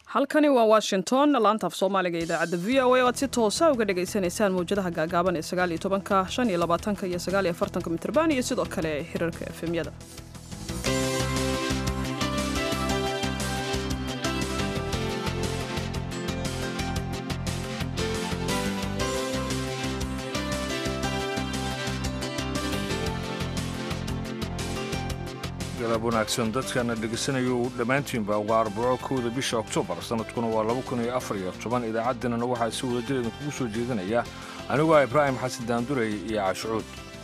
halkani waa Washington laanta af Soomaaliga idaacada VOA oo aad si toos ah uga dhageysanaysaan mowjadaha gaagaaban ee 19, 25 iyo 49 mitirban iyo sidoo kale xiriirka FM-yada. galab wanaagsan dadkana dhegeysanayo dhammaantiinba waa Arbaco 1 bisha Oktoobar sanadkuna waa 2014 idaacaddana waxaa si wada jir kugu soo jeedinaya anigu waa Ibraahim Xasan Daanduray iyo Cashuud.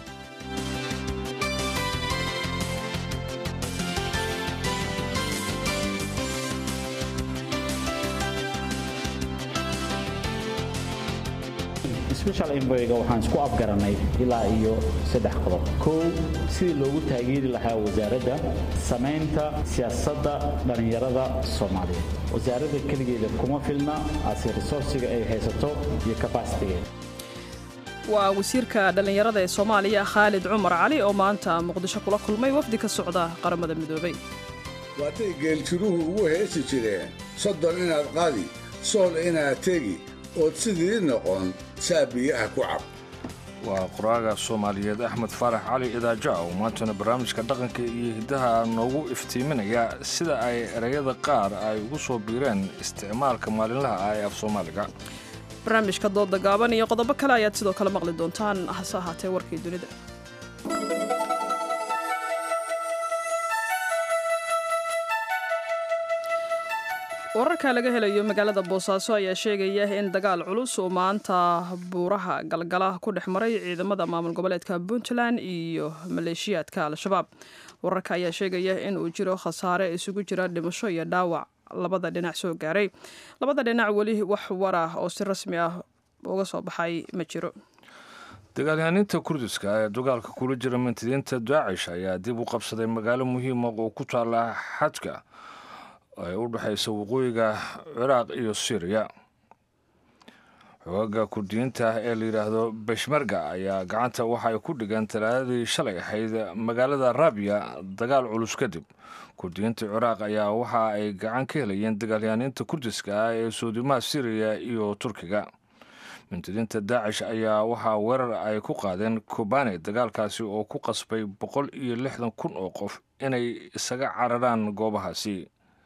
special envoy-ga waxaan isku afgaranay ilaa iyo 3 qodob. sidii loogu taageeri lahaa wasaaradda samaynta siyaasadda dhalinyarada Soomaaliyeed. wasaaradda kaligeeda kuma filna asi resource-ga ay haysato iyo capacity-geeda. waa wasiirka dhalinyarada ee Soomaaliya Khalid Cumar Cali oo maanta Muqdisho kula kulmay wafdi ka socda qaramada midoobay. waatay geeljiruhu ugu heesi jireen soddon inaad qaadi sool inaad tegi oo sidii noqon saabiyaha ku cab. waa qoraaga Soomaaliyeed Axmed Faarax Cali Idaaja oo maantana barnaamijka dhaqanka iyo hidaha noogu iftiiminaya sida ay erayada qaar ay ugu soo biireen isticmaalka maalinlaha ah ee af Soomaaliga. barnaamijka dooda gaaban iyo qodobo kale ayaad sidoo kale maqli doontaan hase ahaatee warkii dunida. wararka laga helayo magaalada Boosaaso ayaa sheegaya in dagaal culus oo maanta buuraha galgala ku dhexmaray ciidamada maamul goboleedka Puntland iyo maleeshiyaadka Al-Shabaab. wararka ayaa sheegaya in uu jiro khasaare isugu jira dhimasho iyo dhaawac labada dhinac soo gaaray. labada dhinac wali wax war ah oo si rasmi ah uga soo baxay ma jiro. dagaalyahaninta Kurdiska ee dagaalka kula jira mintidiinta Daesh ayaa dib u qabsaday magaalo muhiim ah oo ku taala xadka ay u dhaxayso waqooyiga Ciraaq iyo Syria. xoogga Kurdiyiinta ee la yiraahdo Peshmerga ayaa gacanta waxa ay ku dhigeen talaadadii shalay ahayd magaalada Rabia dagaal culus kadib. Kurdiyiinta Ciraaq ayaa waxa ay gacan ka helayeen dagaalyahaninta Kurdiska ee Suudimaha Syria iyo Turkiga. mintidiinta Daesh ayaa waxa weerar ay ku qaadeen Kobane dagaalkaasi oo ku qasbay 160,000 oo qof inay isaga cararaan goobahaasi.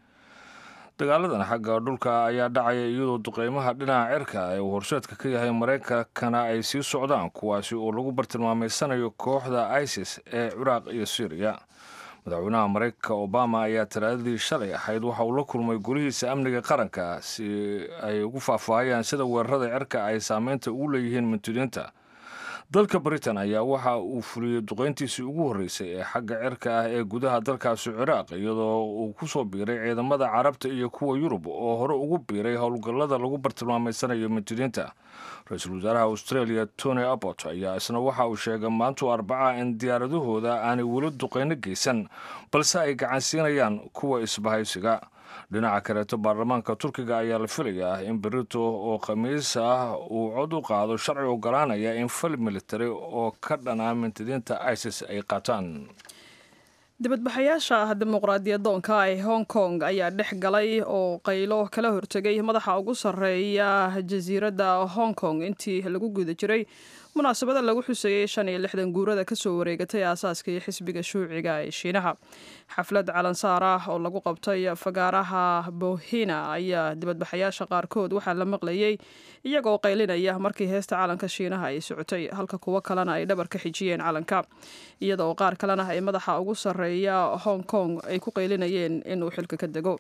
dagaaladan xagga dhulka ayaa dhacaya iyadoo duqeymaha dhinaca cirka ee horseedka ka yahay Mareykankana ay sii socdaan kuwaasi oo lagu bartilmaameysanayo kooxda ISIS ee Ciraaq iyo Syria. madaxweynaha Mareykanka Obama ayaa talaadadii shalay ahayd waxa uu la kulmay golihiisa amniga qaranka si ay ugu faahfaahiyaan sida weerarada cirka ay saameynta ugu leeyihiin mintidiinta. dalka Britain ayaa waxa uu fuliyay duqeyntiisii ugu horeysay ee xagga cirka ah ee gudaha dalkaasi Ciraaq iyadoo uu ku soo biiray ciidamada Carabta iyo kuwa Yurub oo hore ugu biiray howlgallada lagu bartilmaameysanayo mintidiinta. ra'iisul wasaaraha Australia Tony Abbott ayaa isna waxa uu sheegay maanta Arbaca in diyaaradahooda aanay weli duqeyno geysan balse ay gacan siinayaan kuwa isbahaysiga. dhinaca kaleeto baarlamaanka Turkiga ayaa la filayaa in berito oo Khamiis ah uu cod u qaado sharci ogolaanaya in fal military oo ka dhan ah mintidiinta ISIS ay qaataan. dibadbaxayaasha dimuqraadiyadoonka ee Hong Kong ayaa dhex galay oo qaylo kala hortagay madaxa ugu sarreeya jasiiradda Hong Kong intii lagu guda jiray munaasabada lagu xusayay 65 guurada ka soo wareegatay aasaaska xisbiga shuuciga ee Shiinaha. xaflad calansaar ah oo lagu qabtay fagaaraha Bohina ayaa dibadbaxayaasha qaarkood waxaa la maqlayay iyagoo qaylinaya markii heesta calanka Shiinaha ay socotay halka kuwa kalena ay dhabar ka xijiyeen calanka iyadoo qaar kalena ay madaxa ugu sarreeya Hong Kong ay ku qaylinayeen inuu xilka ka dego.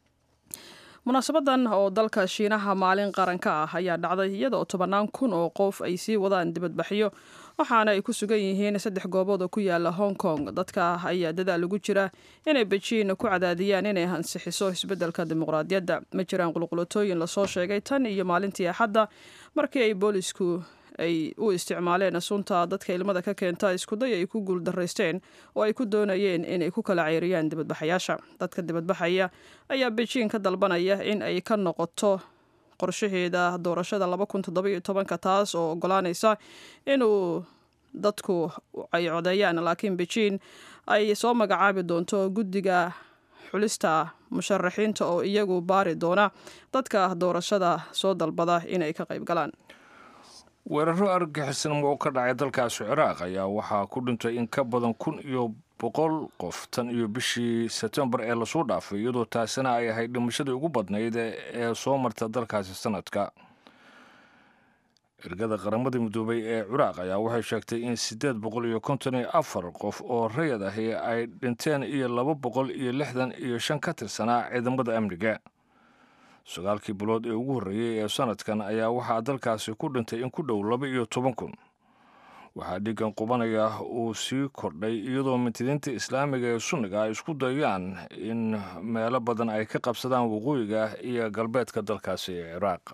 munaasabadan oo dalka Shiinaha maalin qaranka ah ayaa dhacday iyadoo 10,000 oo qof ay sii wadaan dibadbaxyo waxaana ay ku sugan yihiin 3 goobood oo ku yaala Hong Kong. dadka ayaa dadaal ugu jira inay Beijing ku cadaadiyaan inay hansixiso isbeddelka dimuqraadiyadda. ma jiraan qulqulotooyin la soo sheegay tan iyo maalintii Axadda markii ay boolisku ay u isticmaaleen sunta dadka ilmada ka keenta isku day ay ku guuldareysteen oo ay ku doonayeen inay ku kala ceyriyaan dibadbaxayaasha. dadka dibadbaxaya ayaa Beijing ka dalbanaya in ay ka noqoto qorshaheeda doorashada 2017 taas oo ogolaanaysa inuu dadku ay codeeyaan laakiin Beijing ay soo magacaabi doonto guddiga xulista musharaxiinta oo iyagu baari doona dadka doorashada soo dalbada inay ka qayb galaan. weeraro argagixisan oo ka dhacay dalkaasi ciraaq ayaa waxaa ku dhintay in ka badan 1,100 qof tan iyo bishii Sebtembar ee lasoo dhaafay, iyadoo taasina ay ahayd dhimashadii ugu badnayd ee soo marta dalkaasi sanadka. ergada qaramada midoobay ee ciraaq ayaa waxay sheegtay in 854 qof oo rayid ahi ay dhinteen iyo 265 ka tirsanaa ciidamada amniga. 9 bilood ee ugu horreeyay ee sanadkan ayaa waxaa dalkaasi ku dhintay in ku dhow 12,000. waxaa dhigan qubanaya uu sii kordhay iyadoo mintidiinta islaamiga ee sunniga ay isku dayaan in meelo badan ay ka qabsadaan waqooyiga iyo galbeedka dalkaasi ee ciraaq.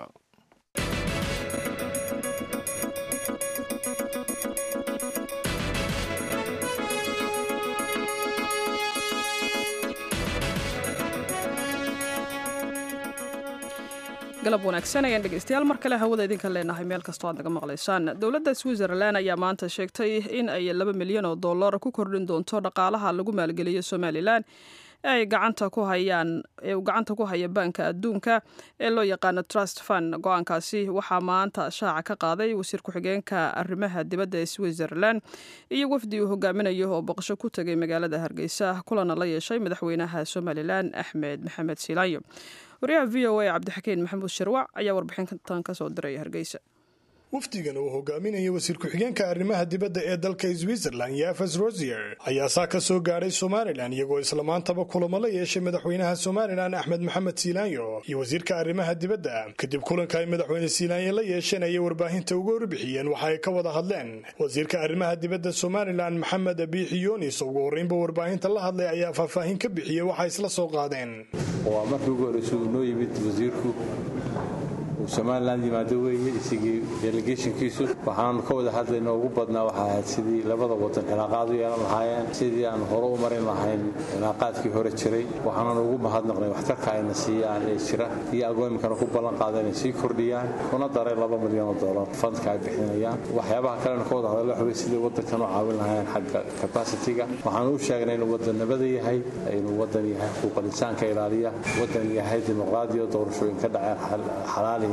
galab wanaagsan ayaan dhegeystayaal mar kale hawada idinka leenahay meel kastoo aad naga maqlaysaan. dowladda Switzerland ayaa maanta sheegtay in ay $2 milyan ku kordhin doonto dhaqaalaha lagu maalgeliyo Somaliland ee ay gacanta ku haya Banka Adduunka ee loo yaqaan Trust Fund. go'aankaasi waxaa maanta shaaca ka qaaday wasiir ku-xigeenka arrimaha dibadda ee Switzerland iyo wafdi uu hogaaminayo oo boqosho ku tagay magaalada Hargeysa kulana la yeeshay madaxweynaha Somaliland Axmed Maxamed Silaanyo. wariyaha VOA Cabdixakiin Maxamuud Sharwac ayaa warbixintan ka soo diray Hargeysa. wafdigan uu hogaaminayo wasiir ku-xigeenka arrimaha dibadda ee dalka Switzerland Yves Rosier ayaa saa ka soo gaaray Somaliland iyagoo isla maantaba kulamo la yeeshay madaxweynaha Somaliland Axmed Maxamed Silaanyo iyo wasiirka arrimaha dibadda. kadib kulanka ay madaxweyne Silaanyo la yeesheen ayay warbaahinta uga warbixiyeen waxa ay ka wada hadleen. wasiirka arrimaha dibadda Somaliland Maxamed Biixi Yunis ugu horreynba warbaahinta la hadlay ayaa faahfaahin ka bixiyay waxa isla soo qaadeen. waa markii ugu horreysay uu noo yimid wasiirku Somaliland yimaado weeye isigii delegationkiisu waxaan ka wada hadlaynaa ugu badnaa waxa ahayd sidii labada wadan cilaaqaad u yeelan lahaayeen, sidii aan hore u marin lahayn cilaaqaadkii hore jiray. waxaanan ugu mahadnaqnay waxtarka ayna siiyaan ee jira iyo agoominkana ku ballan qaaday inay sii kordhiyaan kuna daray $2 milyan fundka ay bixinayaan. waxyaabaha kalena ka wada hadalla xubay sidii wadankan u caawin lahaayeen xagga capacity-ga. waxaan u sheegnay inuu wadan nabada yahay, inuu wadan yahay xuquuqul insaanka ilaaliya, wadan yahay dimuqraadiyo doorashooyin ka dhaceen xalaalihi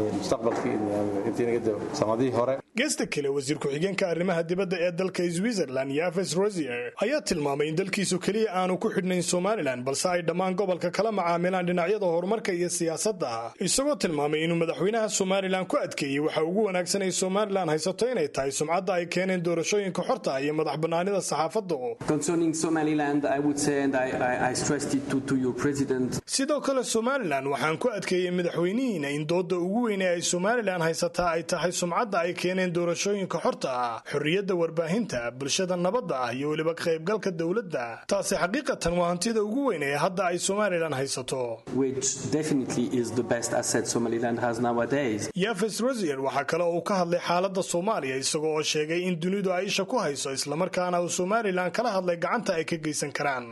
geesta kale wasiir ku-xigeenka arrimaha dibadda ee dalka Switzerland Yves Rosier ayaa tilmaamay in dalkiisu kaliya aanu ku xidhnayn Somaliland balse ay dhammaan gobolka kala macaamilaan dhinacyada horumarka iyo siyaasadda, isagoo tilmaamay inuu madaxweynaha Somaliland ku adkeeyay waxa ugu wanaagsan ee Somaliland haysato inay tahay sumcadda ay keeneen doorashooyinka xorta iyo madax bannaanida saxaafadda. sidoo kale Somaliland waxaan ku adkeeyay madaxweynihiina in dooda ugu weyn ee ay Somaliland haysataa ay tahay sumcadda ay keeneen doorashooyinka xorta ah, xorriyadda warbaahinta, bulshada nabadda ah iyo weliba ka qaybgalka dowladda. taasi xaqiiqatan waa hantida ugu weyn ee hadda ay Somaliland haysato. Yves Rosier waxaa kale oo uu ka hadlay xaaladda Soomaaliya isagoo oo sheegay in dunidu ay isha ku hayso islamarkaana uu Somaliland kala hadlay gacanta ay ka geysan karaan.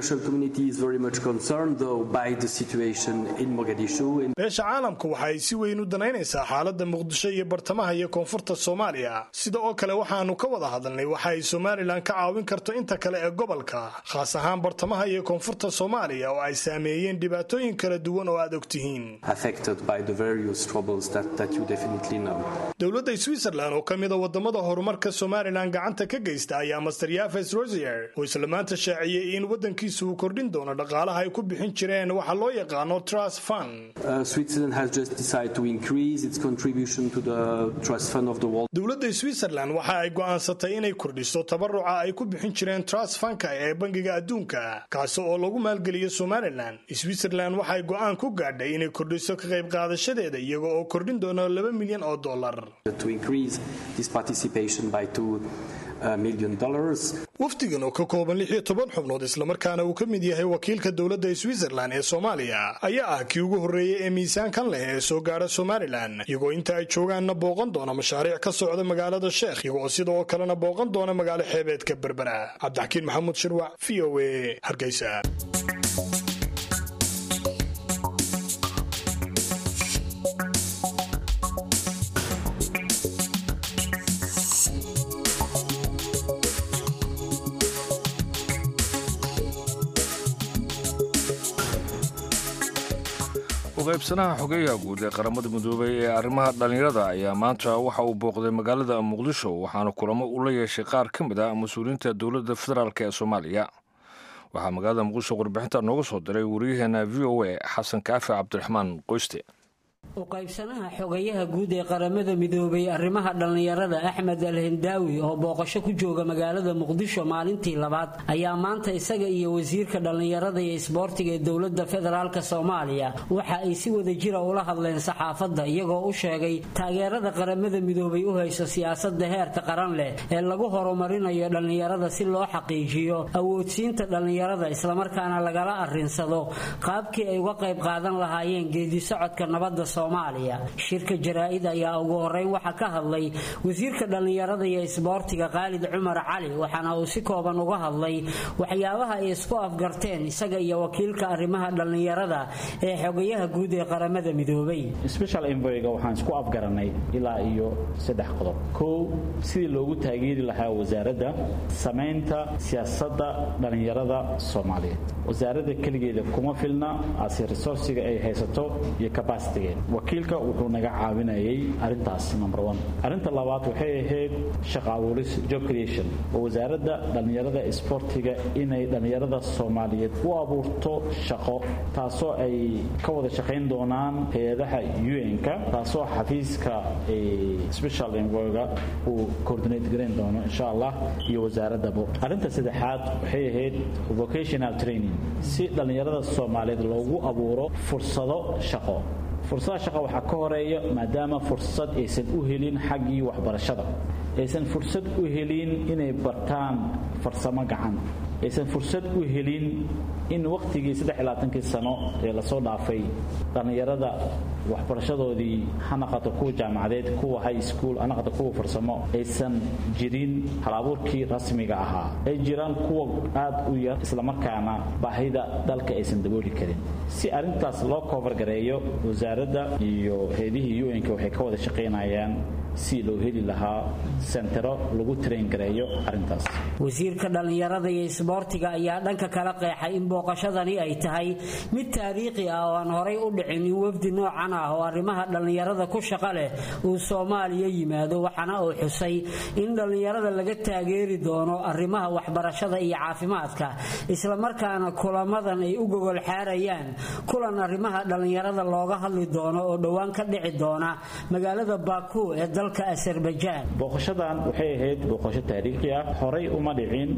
beesha caalamku waxa ay si weyn u danaynaysaa xaaladda Muqdisho iyo bartamaha iyo koonfurta Soomaaliya. sida oo kale waxaanu ka wada hadalnay waxa ay Somaliland ka caawin karto inta kale ee gobolka, khaas ahaan bartamaha iyo koonfurta Soomaaliya oo ay saameeyeen dhibaatooyin kala duwan oo aad ogtihiin. dowladda Switzerland oo kamid ah wadamada horumarka Somaliland gacanta ka geysta ayaa Master Yves Rosier oo isla maanta shaaciyay in wadankiisu uu kordhin doono dhaqaalaha ay ku bixin jireen waxa loo yaqaan Trust Fund. Switzerland has just decided to increase its contribution to the Trust Fund of the World. dowladda Switzerland waxa ay go'aansatay inay kordhiso tabaruca ay ku bixin jireen Trust Fund-ka ee Bangiga Adduunka, kaas oo lagu maalgeliyo Somaliland. Switzerland waxa ay go'aan ku gaadhay inay kordhiso ka qayb qaadashadeeda iyaga oo kordhin doona $2 milyan to increase this participation by $2 million. wafdigan oo ka kooban 16 xubnood islamarkaana uu ka mid yahay wakiilka dowladda Switzerland ee Soomaaliya ayaa ah kii ugu horreeyay ee miisaankan leh ee soo gaara Somaliland, iyagoo inta ay joogaanna booqan doona mashaariic ka socda magaalada Sheekh, iyagoo sidoo kalena booqan doona magaalo xeebeedka Berbera. Cabdixakiin Maxamuud Sharwac, VOA, Hargeysa. qaybsanaha xogeyaha guud ee qaramada midoobay ee arrimaha dhallinyarada ayaa maanta waxa uu booqday magaalada muqdisho waxaana kulamo u la yeeshay qaar ka mid ah mas-uuliyiinta dowladda federaalk ee soomaaliya waxaa magaalada muqdisho warbixinta nooga soo diray wariyaheena v o a xasan kaafi cabdiraxmaan qoyste u qaybsanaha xogayaha guud ee qaramada midoobay arrimaha dhallinyarada Axmed Al-Hindaawi oo booqasho ku jooga magaalada Muqdisho maalintii labaad ayaa maanta isaga iyo wasiirka dhallinyarada iyo isboortiga ee dowladda federaalka Soomaaliya waxa ay si wada jir ah ula hadleen saxaafadda iyagoo u sheegay taageerada qaramada midoobay u hayso siyaasadda heerka qaran leh ee lagu horumarinayo dhallinyarada si loo xaqiijiyo awoodsiinta dhallinyarada isla markaana lagala arrinsado qaabkii ay uga qayb qaadan lahaayeen geedi socodka nabadda Soomaaliya shirka jaraa'id ayaa ugu horeyn waxa ka hadlay wasiirka dhallinyarada iyo isboortiga Khalid Umar Cali waxaana uu si kooban uga hadlay waxyaabaha ay isku afgarteen isaga iyo wakiilka arrimaha dhallinyarada ee xogayaha guud ee qaramada midoobay special envoy-ga waxaan isku afgaranay ilaa iyo 3 qodob koow sidii loogu taageeri lahaa wasaaradda sameynta siyaasadda dhallinyarada Soomaaliyeed wasaaradda kaligeeda kuma filna as resource-ga ay haysato iyo capacity wakiilka wuxuu naga caawinayay arintaas number 1 arinta labaad waxay ahayd shaqo abuuris job creation oo wasaaradda dhallinyarada isboortiga inay dhallinyarada Soomaaliyeed u abuurto shaqo taasoo ay ka wada shaqeyn doonaan hay'adaha UN-ka taasoo xafiiska special envoy-ga uu coordinate gareyn doono insha Allah iyo wasaaradaba arinta saddexaad waxay ahayd vocational training si dhallinyarada Soomaaliyeed loogu abuuro fursado shaqo fursad shaqo waxa ka horeeya maadaama fursad aysan u helin xaqii waxbarashada aysan fursad u helin inay bartaan farsamo gacan aysan fursad u helin in waqtigii 23 sano ee la soo dhaafay dhallinyarada waxbarashadoodii hanaqato ku jaamacadeed kuwa high school hanaqato ku farsamo aysan jirin halabuurkii rasmiga ahaa ay jiraan kuwa aad u yar isla markaana baahida dalka aysan dabooli karin si arintaas loo cover gareeyo wasaaradda iyo hay'adaha UN-ka waxay ka wada shaqeynayaan si loo heli lahaa sentero lagu train gareeyo arintaas wasiirka dhallinyarada iyo isboortiga ayaa dhanka kala qeexay in booqashadani ay tahay mid taariikhi ah oo aan horay u dhicin in wafdi noocan ah oo arrimaha dhallinyarada ku shaqo leh uu Soomaaliya yimaado waxaana uu xusay in dhallinyarada laga taageeri doono arrimaha waxbarashada iyo caafimaadka isla markaana kulamadan ay u gogol xaarayaan kulan arrimaha dhallinyarada looga hadli doono oo dhawaan ka dhici doona magaalada Baku ee dalka Azerbaijan booqashadan waxay ahayd booqasho taariikhi ah horay uma dhicin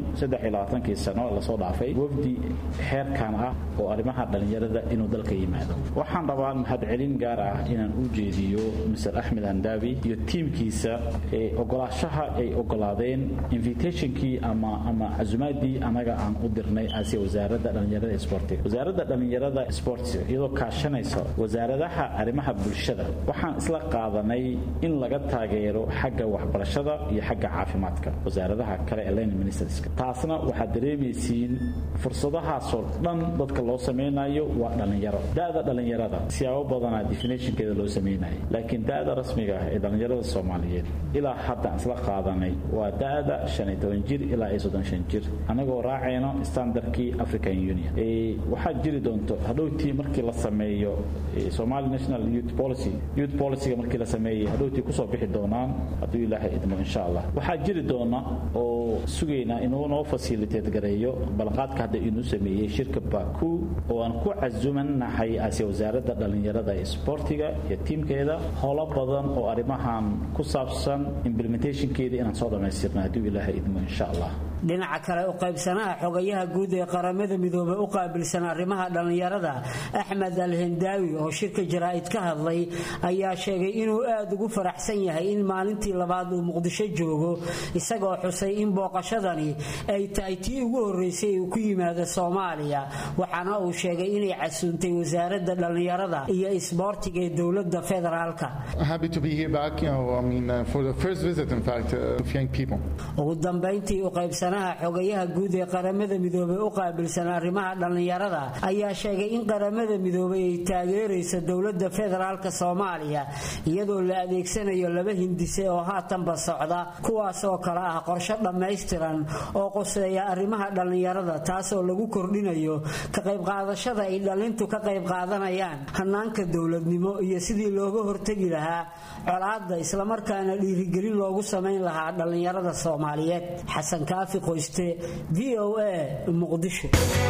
23 sano la soo dhaafay wafdi heerkan ah oo arrimaha dhallinyarada inuu dalka yimaado waxaan rabaa mahadcelin gaar ah inaan u jeediyo Mr. Ahmed Handaawi iyo tiimkiisa ee ogolaashaha ay ogolaadeen invitationkii ama azumaadii anaga aan u dirnay asiya wasaaradda dhallinyarada isboortiga wasaaradda dhallinyarada isboortiga iyadoo kaashanaysa wasaaradaha arrimaha bulshada waxaan isla qaadanay in laga taageero xagga waxbarashada iyo xagga caafimaadka wasaaradaha kale ee line ministerska taasna waxa dareemaysiin fursadahaas oo dhan dadka loo sameeyo waa dhalinyaro daada dhalinyarada siyaabo badan definitionkeeda loo sameeyo laakiin daada rasmiga ah ee dhalinyarada Soomaaliyeed ilaa hadda isla qaadanay waa daada 15 jir ilaa 35 jir anagoo raacayno standardkii African Union waxa jiri doonto hadhowtii markii la sameeyo Somali National Youth Policy markii la sameeyo hadhowtii ku soo bixi doonaan haduu Ilaahay idmo insha Allah waxa jiri doona oo sugayna inuu noo facilitate gareeyo balqaadka hadda inuu sameeyay shirka Baku oo aan ku casuumanahay asiya wasaaradda dhallinyarada isboortiga iyo tiimkeeda howlo badan oo arrimahan ku saabsan implementationkeeda inaan soo dhameystirno haduu Ilaahay idmo insha Allah dhinaca kale u qaybsanaha xogayaha guud ee qaramada midoobay u qaabilsan arrimaha dhallinyarada Axmed Al-Hindaawi oo shirka jaraa'id ka hadlay ayaa sheegay inuu aad ugu faraxsan yahay in maalintii labaad uu Muqdisho joogo isagoo xusay in booqashadani ay tahay tii ugu horeysay uu ku yimaado Soomaaliya waxaana uu sheegay inay casuuntay wasaaradda dhallinyarada iyo isboortiga ee dowladda federaalka happy to be here back for the first visit in fact of young people ugu dambeyntii u qaybsanaha qaabilsanaha xogayaha guud ee qaramada midoobay u qaabilsan arrimaha dhalinyarada ayaa sheegay in qaramada midoobay ay taageerayso dowladda federaalka Soomaaliya iyadoo la adeegsanayo laba hindise oo haatanba socda kuwaas oo kala ah qorshe dhammaystiran oo qoseeya arrimaha dhalinyarada taas oo lagu kordhinayo ka qayb qaadashada ay dhalintu ka qayb qaadanayaan hanaanka dowladnimo iyo sidii looga hortagi lahaa colaadda isla markaana dhiirigelin loogu sameyn lahaa dhalinyarada Soomaaliyeed. Xasan Kaafi Qoyste, VOA, Muqdisho.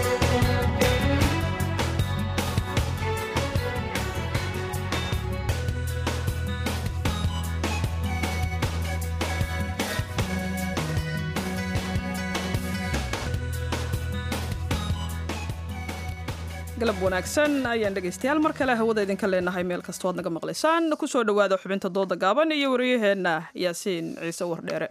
galab wanaagsan ayaan dhegaystayaal mar kale hawada idinka leenahay meel kasta waad naga maqlaysaan ku soo dhawaada xubinta dooda gaaban iyo wariyaheenna Yaasiin Ciise Wardheere.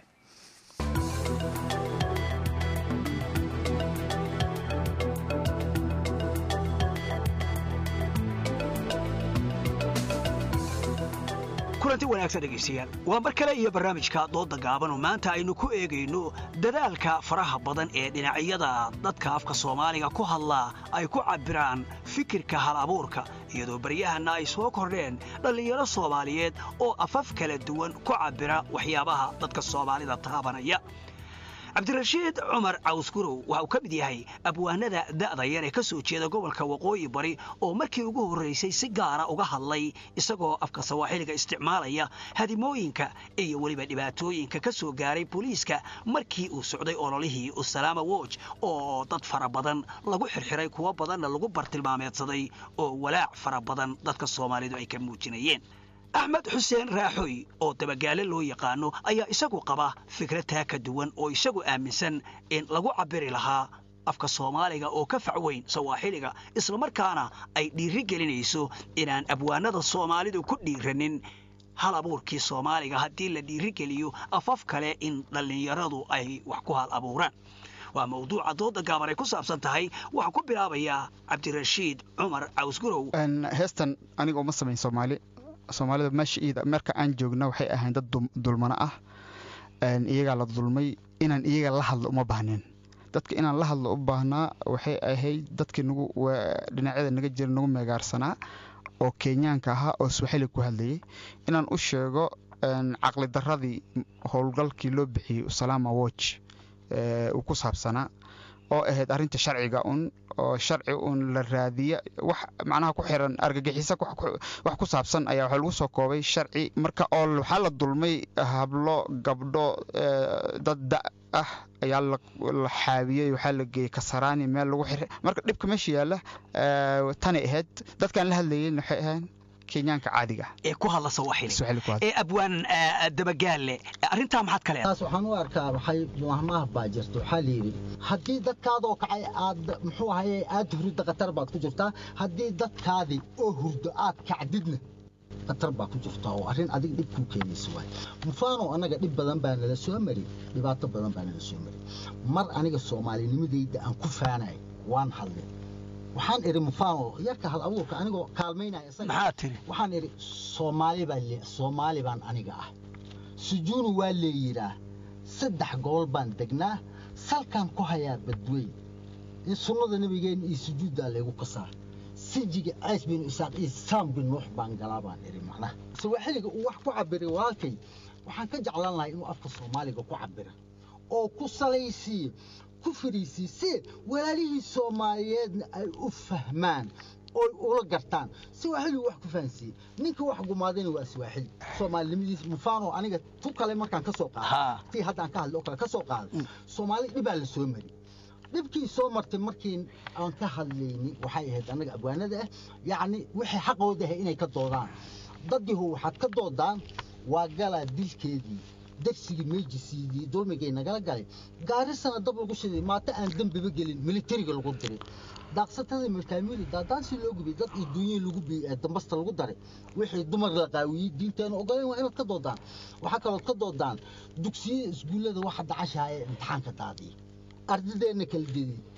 kulanti wanaagsan dhegaystayaal waa mar kale iyo barnaamijka dooda gaaban oo maanta aynu ku eegayno dadaalka faraha badan ee dhinacyada dadka afka Soomaaliga ku hadla ay ku cabiraan fikirka hal abuurka iyadoo baryahana ay soo kordheen dhalinyaro Soomaaliyeed oo afaf kala duwan ku cabira waxyaabaha dadka Soomaalida taabanaya. Cabdirashiid Cumar Cawskurow waxa uu ka mid yahay abwaanada da'da yar ee ka soo jeeda gobolka Waqooyi Bari oo markii ugu horeysay si gaar ah uga hadlay isagoo afka Soomaaliga isticmaalaya hadimooyinka iyo waliba dhibaatooyinka ka soo gaaray booliiska markii uu socday ololihii Usalama Watch oo dad fara badan lagu xirxiray kuwa badanna lagu bartilmaameedsaday oo walaac fara badan dadka Soomaalidu ay ka muujinayeen. Ahmed Xuseen Raaxoy oo dabagaale loo yaqaano ayaa isagu qaba fikrad ka duwan oo isagu aaminsan in lagu cabiri lahaa afka Soomaaliga oo ka facweyn Soomaaliga isla markaana ay dhiirigelinayso inaan abwaanada Soomaalidu ku dhiiranin hal abuurkii Soomaaliga haddii la dhiirigeliyo afaf kale in dhalinyaradu ay wax ku hal abuuraan. waa mawduuca dooda gaaban ay ku saabsan tahay waxa ku bilaabaya Cabdirashiid Cumar Cawskurow. heestan aniga uma sameyn Soomaalida meesha marka aan joogno waxay ahayn dad dulmana ah iyaga la dulmay inaan iyaga la hadlo uma baahnin dadka inaan la hadlo u baahnaa waxay ahayd dadkii nagu dhinacyada naga jira nagu meegaarsanaa oo Kenyaanka ahaa oo Swahili ku hadlayay inaan u sheego caqli daradii howlgalkii loo bixiyay Usalama Watch uu ku saabsanaa oo ahayd arinta sharciga oo sharci la raadiyo wax macnaha ku xiran argagixisa wax ku saabsan ayaa waxa lagu soo koobay sharci marka oo waxa la dulmay hablo gabdho dad ah ayaa la xaabiyay waxa la geeyay Kasarani meel lagu xiray marka dhibka meesha yaala tani ahayd dadkan la hadlayeen waxay ahayn Kenyaanka caadiga ee ku hadla Soomaali ee abwaan dabagaale arinta maxad kale taas waxaan u arkaa waxay mahmaah baajirto xaliiri hadii dadkaadoo kacay aad muxuu ahaayay aad hurdo qatar baad ku jirtaa hadii dadkaadi oo hurdo aad kacdidna qatar baad ku jirtaa oo arin adig dib ku keenayso way mufaano anaga dib badan baan la soo maray dhibaato badan baan la soo maray mar aniga Soomaalinimadayda aan ku faanay waan hadlay waxaan iri mufaano yarka hal abuurka anigoo kaalmeynaya maxaa tiri waxaan iri Soomaali baan aniga ah sujuunu waa leeyiraa saddex gobol baan degnaa salkan ku hayaa badweyn in sunnada nabigeena iyo sujuudda leegu qasaa sijiga ays bin isaaq isam bin nuux baan galaabaan iri macnaha Soomaaliga uu wax ku cabiray walaalkay waxaan ka jeclaan lahaa inuu afka Soomaaliga ku cabiro oo ku salaysiyo ku fariisiisi walaalihii Soomaaliyeed ay u fahmaan oo ula gartaan Soomaali wax ku fahansi ninka wax gumaadeen waa Soomaalinimadii mufaano aniga tu kale markaan ka soo qaado tii hadda aan ka hadlo ka soo qaado Soomaali dhibaa la soo maray dhibkii soo martay markii aan ka hadlaynay waxay ahayd anaga abwaanada ah yaani wixii xaqooda ah inay ka doodaan dadii waxaad ka doodaan waa gala dilkeedii dagsiga meejisiidii doomiga nagala galay gaarisana dab lagu shiday maanta aan dambiba gelin militariga lagu diray daaqsatada milkaamili daadaan si loo gubay dad adduunyo lagu biyay dambasta lagu daray wixii dumar la qaawiyay diinteena ogoleen waa inaad ka doodaan waxa kale oo ka doodaan dugsiga iskuulada waxa dacashaa ee imtixaanka daadiyay ardaydeena kala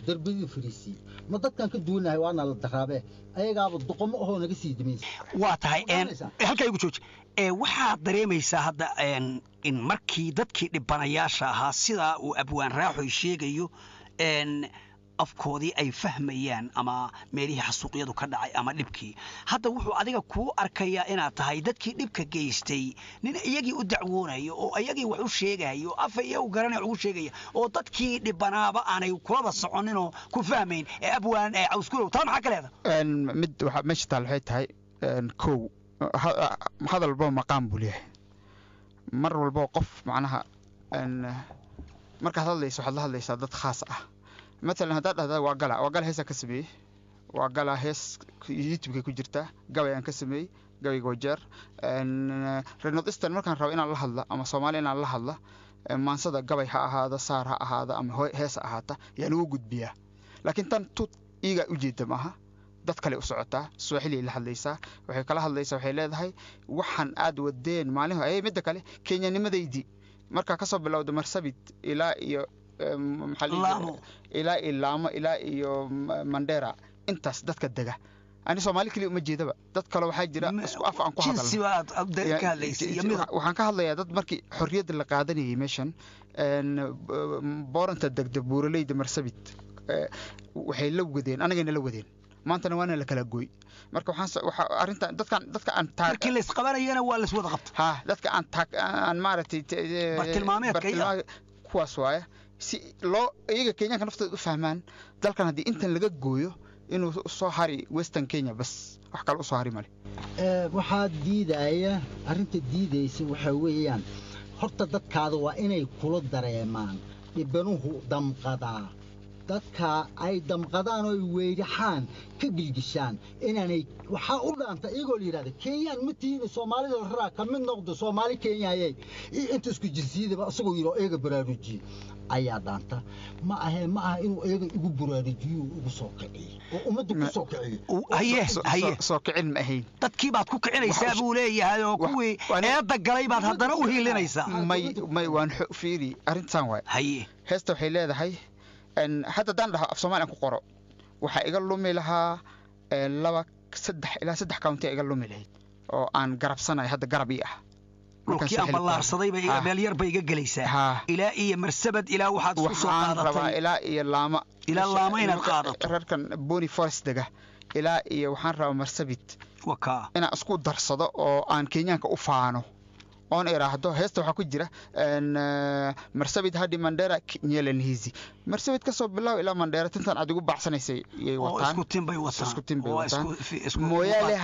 darbigii fariisii ma dadkan ka duwanahay waana la daraabe ayagaaba doqomo oo naga sii dimaysa waa tahay halka igu jooji waxaad dareemaysaa hadda in markii dadkii dhibanayaasha ahaa sidaa uu abwaan raaxoy sheegayo afkoodii ay fahmayaan ama meelihii xasuuqyadu ka dhacay ama dhibkii hadda wuxuu adiga kuu arkayaa inaad tahay dadkii dhibka geystay nin iyagii u dacwoonayo oo iyagii wax u sheegayo afaya u garanay ugu sheegaya oo dadkii dhibanaaba aanay kulaba soconinoo ku fahmayn abwaan cawskulow taa maxaa ka leedahay mid waxa meesha taal waxay tahay kow hadal walba maqaam buu leeyahay mar walba qof macnaha markaad hadlayso waxaad la hadlaysaa dad khaas ah مثلا هذا وقال هيس كسبي وقال هيس يوتيوب كجرتا قوي أن كسبي قوي جوجر إن رنود إستن مركان رأينا الله هلا أما صومالينا الله هلا ما نصدق قوي هذا صار هذا أما هيس هذا يعني وجود بيه لكن تن توت إيجا وجد معها dad kale u socota Soomaaliya la hadlaysa waxay kala hadlaysaa waxay leedahay waxan aad wadeen maalin ay mid kale Kenya nimadeedii marka ka soo bilowdo Marsabit ilaa iyo ilaa ilaamo ilaa iyo Mandera intaas dadka daga ani Soomaali kaliya uma jeedaba dad kale waxa jira isku af aan ku hadalno waxaan ka hadlayaa dad markii xorriyada la qaadanayay meeshan booranta degdeg buuraleyda Marsabit waxay la wadeen anagana la wadeen maantana waana la kala gooy marka waxa arinta dadka aan markii la isqabanayana waa la iswada qabto dadka aan maaragtay bartilmaameedka kuwaas waaya si loo iyaga Kenyaanka naftooda u fahmaan dalkan hadii intan laga gooyo inuu soo hari Western Kenya bas wax kale u soo hari male waxa diidaya arinta diidaysa waxa weeyaan horta dadkaada waa inay kula dareemaan dibanuhu damqadaa dadka ay damqadaan oo weeyaxaan ka gilgishaan inaanay waxa u dhaanta iyagoo yiraahdo Kenyan ma tiina Soomaalida raa ka mid noqdo Soomaali Kenyayay inta isku jirsiyada asagoo yiro eega baraaruji ayaa dhaanta ma aha inuu eega ugu baraarujiyo ugu soo kiciyo oo umadu ku soo kiciyo soo kicin ma ahayn dadkii baad ku kicinaysaa buu leeyahay oo kuwii eeda galay baad haddana u hiilinaysaa may waan fiiri arintan way heesta waxay leedahay حتى دان لها أفصومالي أنكو قرأ وحا إيقال لومي لها لوا سدح كاونتي إيقال لومي لهي أو أن قرب سنة هذا قربي لوكي أم الله صديبا مليار بيقا قليسا إلى إيا مرسبت إلى واحد فوسو قادتي إلى إيا اللاما إلى اللامين القادت راركن بوني فورست دقا إلى إيا وحان روا مرسبت وكا إنا أسكو درصدا أو أن كينيانك أفانو on iraahdo heesta waxa ku jira Marsabit hadi Mandera Nyelen hizi Marsabit ka soo bilaw ilaa Mandera tintan adigu baaxsanaysay ay wataan isku tin bay wataan mooyale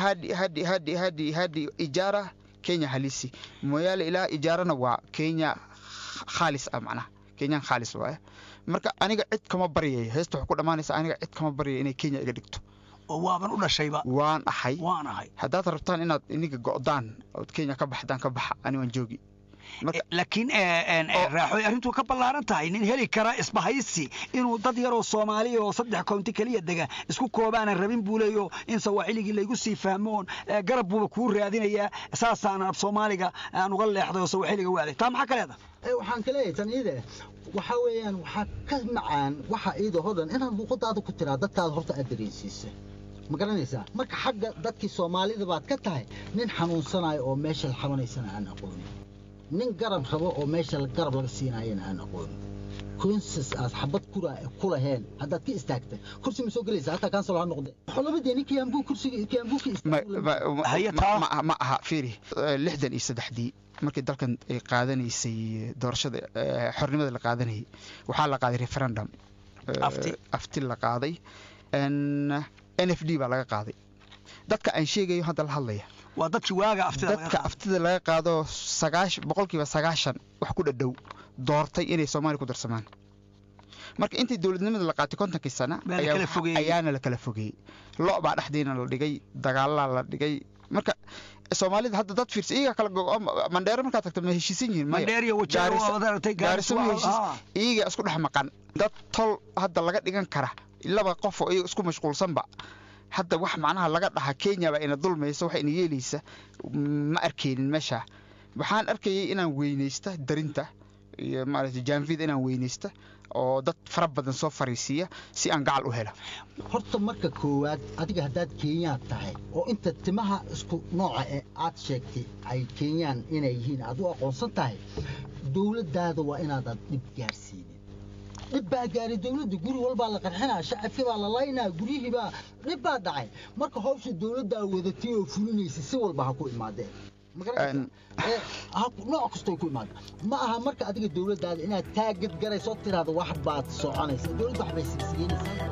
hadi ijara Kenya halisi mooyale ilaa ijarana waa Kenya khalis amana Kenya khalis waa marka aniga cid kama bariyay heesta waxa ku dhamaanaysa aniga cid kama bariyay inay Kenya iga dhigto waaban u dhashayba waan ahay haddaad rabtaan inaad iniga go'daan oo Kenya ka baxdaan ka baxa ani waan joogi laakiin raaxoy arintu ka ballaaran tahay nin heli kara isbahaysi inuu dad yar oo Soomaali oo saddex county kaliya daga isku koobaan rabin buuleeyo in Soomaaliga lagu sii fahmoon garab buu ku raadinaya asaasana Soomaaliga aan uga leexday Soomaaliga waaday taa maxaa kaleeda waxaan kaleeyahay tan iyada waxa weeyaan waxa ka macaan waxa iyada hodan inaad luqadaada ku tiraa dadkaada horta adereysisa ma garanaysaa marka xagga dadkii Soomaalida baad ka tahay nin xanuunsanayo oo meesha la xanuunaysan aan aqoon nin garab rabo oo meesha la garab laga siinaayeen aan aqoon كونسس حبط كرة هين هذا كي استاكته كرسي مسوق ليس حتى كان صلاح نقطة حلو بدي يعني كيامبو كرسي كيامبو كي هي ما فيري لحدن يستدحدي markii dalkan ay qaadanaysay doorashada xornimada la qaadanayay waxa la qaaday referendum afti la qaaday NFD baa laga qaaday dadka aan sheegayo hadda la hadlaya waa dadkii waaga aftida laga qaado 90% wax ku dhadhow doortay inay Soomaali ku darsamaan marka intii dawladnimada la qaatay kontankii sana ayaana la kala fogeeyay loo baa dhaxdeena la dhigay dagaal la dhigay marka Soomaalida hadda dad fiirsi iyaga kala Mandera marka tagtay ma heshiisin yihiin Mandera iyo wajaar wadartay gaarso iyaga isku dhex maqan dad tol hadda laga dhigan kara laba qof oo isku mashquulsan ba hadda wax macnaha laga dhaha Kenya ba ina dulmayso wax ina yeelaysa ma arkeenin meesha waxaan arkayay inaan weyneysta darinta iyo maaragtay jaanfida inaan weynaysta oo dad fara badan soo fariisiya si aan gacal u helo horta marka koowaad adiga haddaad kenyaan tahay oo inta timaha isku nooca ee aad sheegtay ay kenyaan inay yihiin aad u aqoonsan tahay dowladdaada waa inaadan dhib gaarsiinin dhib baa gaaray dowladda guri walbaa la qarxinaa shacabkii baa la laynaa guryihii baa dhib baa dhacay marka hawsha dowladdaa wadatay oo fulinaysa si walba ha ku imaadeen nooc kastoo ku imaada ma aha marka adiga dowladdaada inaad taagad garayso tiraahdo wax baad soconaysa dowladda waxbay sigsiinaysaa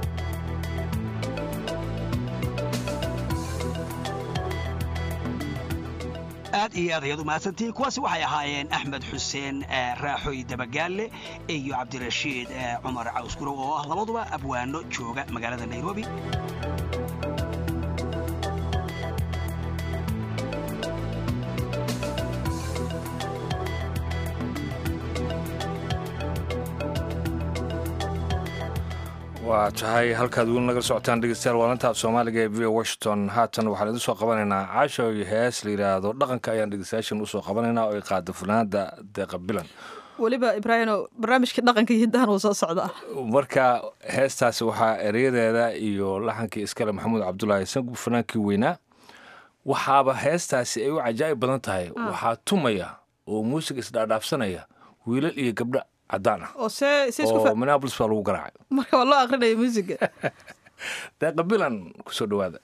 aad iyo aad ayaad u mahadsantihiin kuwaasi waxay ahaayeen axmed xuseen raaxoy dabagaalle iyo cabdirashiid cumar cawsgurow oo ah labaduba abwaano jooga magaalada nairobi waa tahay halkaad weli naga socotaan dhegeystayaal waalantaaf soomaaliga ee v washington haatan waxaan idin soo qabanaynaa caasho iyo hees la yidhaahdo dhaqanka ayaan dhegeystayaashan usoo qabanaynaa oo ay qaada fanaanda deeqa bilan weliba ibraahino barnaamijka dhaqanka iyo hidahan uu soo socdaa marka heestaasi waxaa ereyadeeda iyo laxankii iskale maxamuud cabdulaahi sangu fanaankii weynaa waxaaba heestaasi ay u cajaa'ib badan tahay waxaa tumaya oo muusiga isdhaadhaafsanaya wiilal iyo gabdho cadaan ah oo minneapolis baa lagu garaacay marka waa loo aqrinaya muusiga deeqa bilan kusoo dhawaada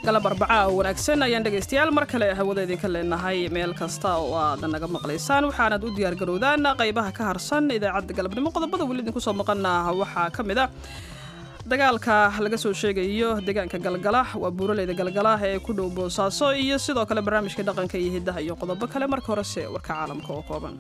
galab arbacaa oo wanaagsan ayaan dhegaystayaal mar kale hawada idinka leenahay meel kasta oo aad naga maqlaysaan waxaanaad u diyaargarowdaan qaybaha ka harsan idaacadda galabnimo qodobada weli idinku soo maqana waxaa ka mid a dagaalka laga soo sheegayo deegaanka galgala waa buuraleyda galgala ee ku dhow boosaaso iyo sidoo kale barnaamijka dhaqanka iyo hiddaha iyo qodobo kale marka horese warka caalamka oo kooban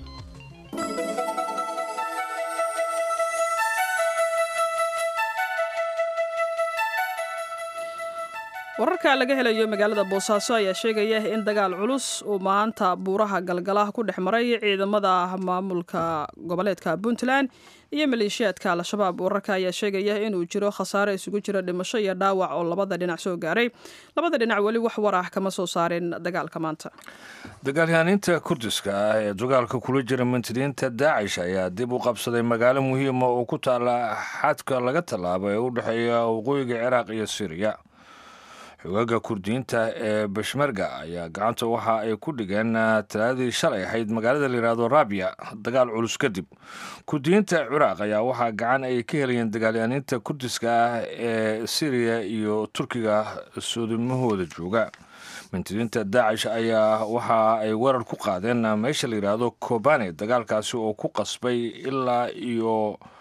wararka laga helayo magaalada boosaaso ayaa sheegaya in dagaal culus uu maanta buuraha galgala ku dhex maray ciidamada maamulka goboleedka puntland iyo maleeshiyaadka al-shabaab wararka ayaa sheegaya inuu jiro khasaare isugu jira dhimasho iyo dhaawac oo labada dhinac soo gaaray labada dhinac weli wax war ah kama soo saareen dagaalka maanta dagaalyahaaniinta kurdiska ah ee dagaalka kula jira mintidiinta daacish ayaa dib u qabsaday magaalo muhiima oo ku taala xadka laga tallaabo ee u dhexeeya waqooyiga ciraaq iyo syriya xogaga kurdiyiinta ee beshmerga ayaa gacanta waxa ay ku dhigeen talaadii shalay ahayd magaalada layidhaahdo rabiya dagaal culus kadib kurdiyiinta ciraaq ayaa waxaa gacan ay ka helayeen dagaalyahaaniinta kurdiska ah ee syriya iyo turkiga soodimahooda jooga mintidiinta daacish ayaa waxa ay weerar ku qaadeen meesha layidhaahdo kobane dagaalkaasi oo ku qasbay ilaa iyo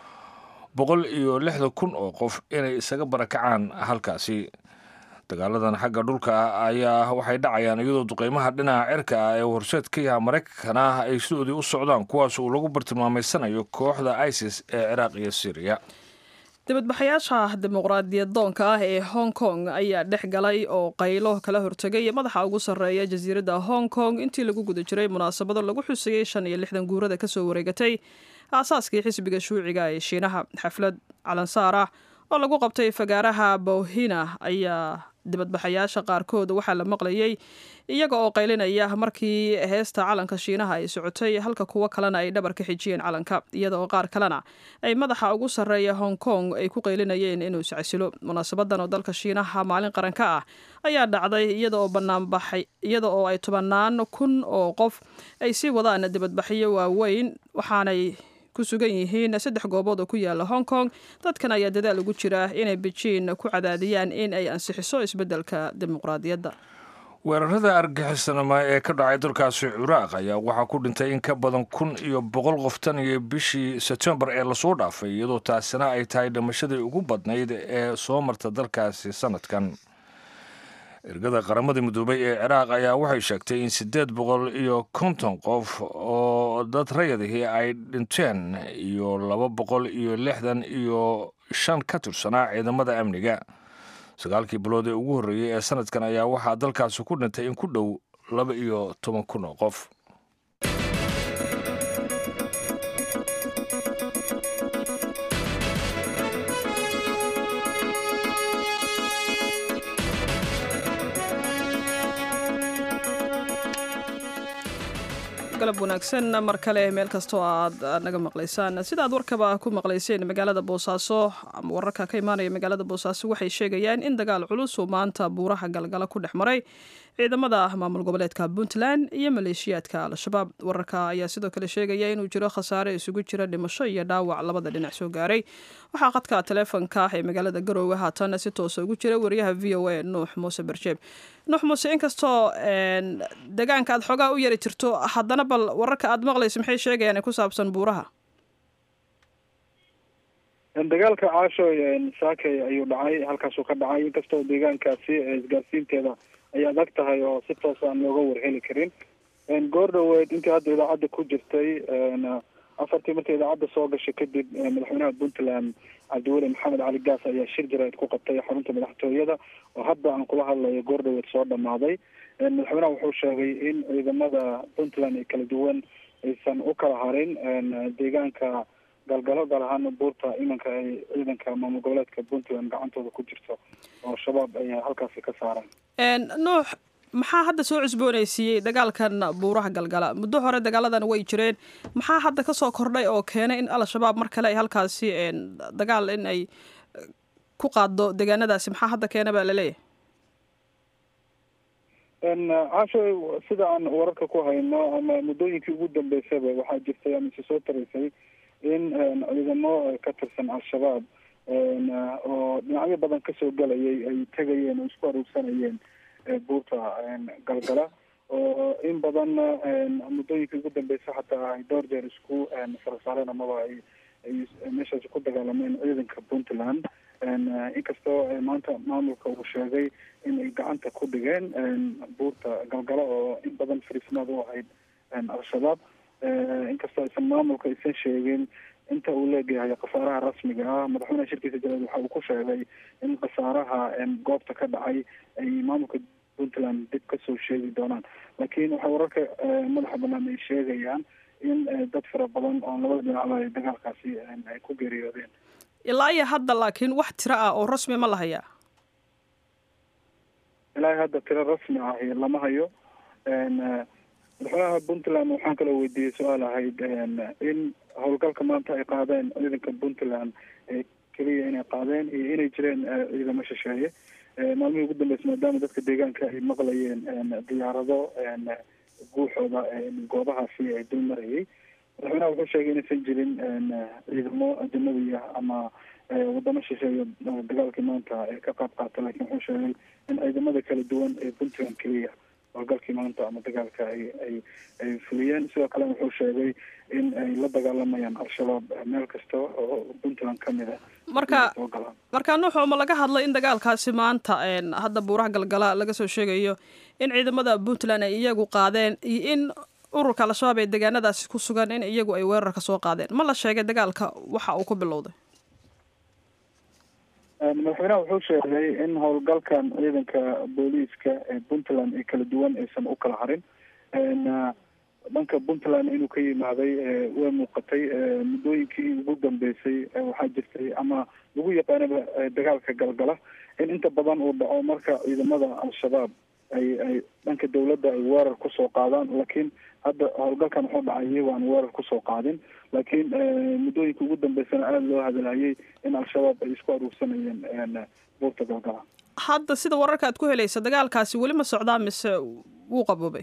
160,000 oo qof inay isaga barakacaan halkaasi dagaaladan xagga dhulka ayaa waxay dhacayaan iyadoo duqeymaha dhinaca cirka ah ee horseed ka yaha maraykankana ay sidoodii u socdaan kuwaas uu lagu bartilmaameysanayo kooxda isis ee ciraaq iyo syriya dibadbaxayaasha dimuqraadiyad doonka ah ee hong kong ayaa dhex galay oo qaylo kala hortegay madaxa ugu sarreeya jasiiradda hong kong intii lagu guda jiray munaasabado lagu xusayey 65 guurada kasoo wareegatay aasaaskii xisbiga shuuciga ee shiinaha xaflad calansaar ah oo lagu qabtay fagaaraha bowhina ayaa dibadbaxayaasha qaarkood waxaa la maqlayay iyaga oo qaylinaya markii heesta calanka shiinaha ay socotay halka kuwo kalena ay dhabar ka xijiyeen calanka iyada oo qaar kalena ay madaxa ugu sarreeya hong kong ay ku qaylinayeen inuu iscasilo munaasabadan oo dalka shiinaha maalin qaranka ah ayaa dhacday iyada oo ay 10,000 oo qof ay sii wadaan dibadbaxyo waaweyn waxaanay ku sugan yihiin 3 goobood oo ku yaala Hong Kong dadkan ayaa dadaal ugu jira inay Beijing ku cadaadiyaan in ay ansixiso isbedelka dimuqraadiyadda weerarada argagixisnimo ee ka dhacay dalkaasi Ciraaq ayaa waxaa ku dhintay in ka badan 1,100 qof tan iyo bishii September ee la soo dhaafay iyadoo taasina ay tahay dhimashadii ugu badnayd ee soo marta dalkaasi sanadkan ergada qaramada midoobay ee ciraaq ayaa waxay sheegtay in 850 qof oo dad rayadihii ay dhinteen iyo 265 ka tirsanaa ciidamada amniga 9 bilood ee ugu horreeyay ee sanadkan ayaa waxaa dalkaasi ku dhintay in ku dhow 12,000 oo qof galab wanaagsan mar kale meel kastoo aad naga maqlaysaan sidaad warkaba ku maqlayseen magaalada boosaaso ama wararka ka imaanaya magaalada boosaaso waxay sheegayaan in dagaal culus uu maanta buuraha galgala ku dhex maray ciidamada maamul goboleedka puntland iyo maleeshiyaadka al-shabaab wararka ayaa sidoo kale sheegaya inuu jiro khasaare isugu jira dhimasho iyo dhaawac labada dhinac soo gaaray waxaa qadka taleefonka ee magaalada garoowe haatan si toosa ugu jira wariyaha v o a nuux muuse barjeeb nuux muuse inkastoo deegaanka aad xoogaa u yari jirto haddana bal wararka aad maqlayso maxay sheegayaan ku saabsan buuraha dagaalka caasho saakay ayuu dhacay halkaasuu ka dhacay inkastoo deegaankaasi isgaarsiinteeda ay adag tahay oo si toos aan looga warheli karin goor dhaweed intii hadda idaacadda ku jirtay afartii markii idaacadda soo gashay kadib madaxweynaha puntland cabdiweli maxamed cali gaas ayaa shir jaraa'id ku qabtay xarunta madaxtooyada oo hadda aan kula hadlayo goor dhaweed soo dhamaaday madaxweynaha wuxuu sheegay in ciidamada puntland ee kala duwan aysan u kala harin deegaanka galgalo gaar ahaan buurta imanka ay ciidanka maamul goboleedka puntland gacantooda ku jirto oo shabaab ay halkaasi ka saareen nuux maxaa hadda soo cusboonaysiiyey dagaalkan buuraha galgala muddo hore dagaaladan way jireen maxaa hadda kasoo kordhay oo keenay in al-shabaab mar kale ay halkaasi dagaal in ay ku qaado deegaanadaasi maxaa hadda keena baa laleeyahay caasho sida aan wararka ku hayno ama muddooyinkii ugu dambeysaba waxaa jirtay ama isi soo taraysay in ciidamo ka tirsan al-shabaab oo dhinacyo badan kasoo galayay ay tegayeen oo isku aruursanayeen buurta galgala oo in badanna muddooyinkii ugu dambeysa xataa ay dhowr jeer isku farasaareen amaba ay meeshaasi ku dagaalameen ciidanka puntland inkastoo maanta maamulka uu sheegay in ay gacanta ku dhigeen buurta galgala oo in badan fariismaad u ahayd al-shabaab inkastoo aysan maamulka aysan sheegin inta uu leegahay khasaaraha rasmiga ah. madaxweynaha shirkiisa jalaal waxa uu ku sheegay in khasaaraha goobta ka dhacay ay maamulka puntland dib kasoo sheegi doonaan, laakiin waxaa wararka madaxa banaan ay sheegayaan in dad fara badan oo labada dhinacba ay dagaalkaasi ay ku geeriyoodeen. ilaa iyo hadda laakiin wax tiro ah oo rasmi ma la hayaa? ilaa iyo hadda tiro rasmi ah lama hayo. madaxweynaha puntland waxaan kaloo weydiiyey su-aal ahayd in howlgalka maanta ay qaadeen ciidanka puntland keliya inay qaadeen iyo inay jireen ciidamo shisheeye. maalmihii ugu dambeysa maadaama dadka deegaanka ay maqlayeen diyaarado guuxooda goobahaasi ay dul marayay, madaxweynaha wuxuu sheegay inaysan jirin ciidamo ajanabi ah ama wadamo shisheeye dagaalkii maanta ay ka qayb qaata, laakiin wuxuu sheegay in ciidamada kala duwan ee puntland keliya howlgalkii maanta ama dagaalka ay fuliyeen. sidoo kale wuxuu sheegay in ay la dagaalamayaan al-shabaab meel kasta oo puntland ka mid ah. marka nuuxo ma laga hadlay in dagaalkaasi maanta hadda buuraha galgala laga soo sheegayo in ciidamada puntland ay iyagu qaadeen iyo in ururka al-shabaab ee deegaanadaasi ku sugan in iyagu ay weerarka soo qaadeen? ma la sheegay dagaalka waxa uu ku bilowday? madaxweynaha wuxuu sheegay in howlgalkan ciidanka booliiska ee puntland ee kala duwan aysan u kala harin. dhanka puntland inuu ka yimaaday way muuqatay muddooyinkii ugu dambeysay waxaa jirtay ama lagu yaqaanaba dagaalka galgala in inta badan uu dhaco marka ciidamada al-shabaab ay dhanka dawladda ay weerar kusoo qaadaan, laakiin hadda howlgalkan wuxuu dhacay iyagoo aan weerar kusoo qaadin, laakiin muddooyinka ugu dambeysana aada loo hadalhayay in al-shabaab ay isku aruursanayeen buurta galgala. hadda sida wararka aad ku helaysa dagaalkaasi weli ma socdaa mise wuu qaboobay?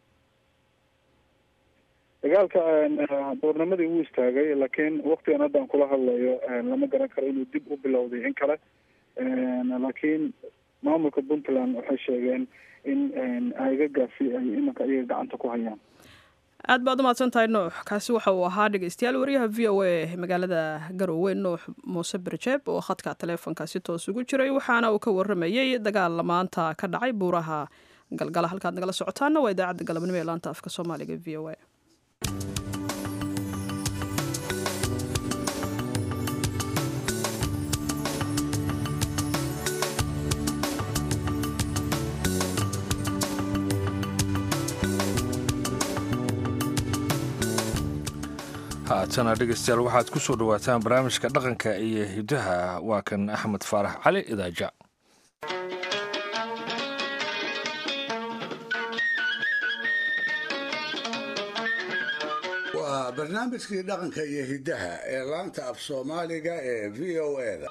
dagaalka doornimadii wuu istaagay, laakiin waktigan haddaan kula hadlayo lama garan karo inuu dib u bilowday in kale. laakiin maamulka puntland waxay sheegeen in aagagaasi ay imanka iyaga gacanta ku hayaan. aad baad umahadsan tahay nuux. kaasi waxa uu ahaa dhegeystayaal wariyaha v o a magaalada garowe nuux muuse berjeeb oo khadka taleefonkaasi toos ugu jiray, waxaana uu ka waramayey dagaal maanta ka dhacay buuraha galgala. halkaad nagala socotaana waa idaacadda galabnimo ee laanta afka soomaaliga v o a. haatana dhegeystayaal waxaad ku soo dhawaataan barnaamijka dhaqanka iyo hidaha. waa kan axmed faarax cali idaaja. waa barnaamijkii dhaqanka iyo hidaha ee laanta af soomaaliga ee v o a-da.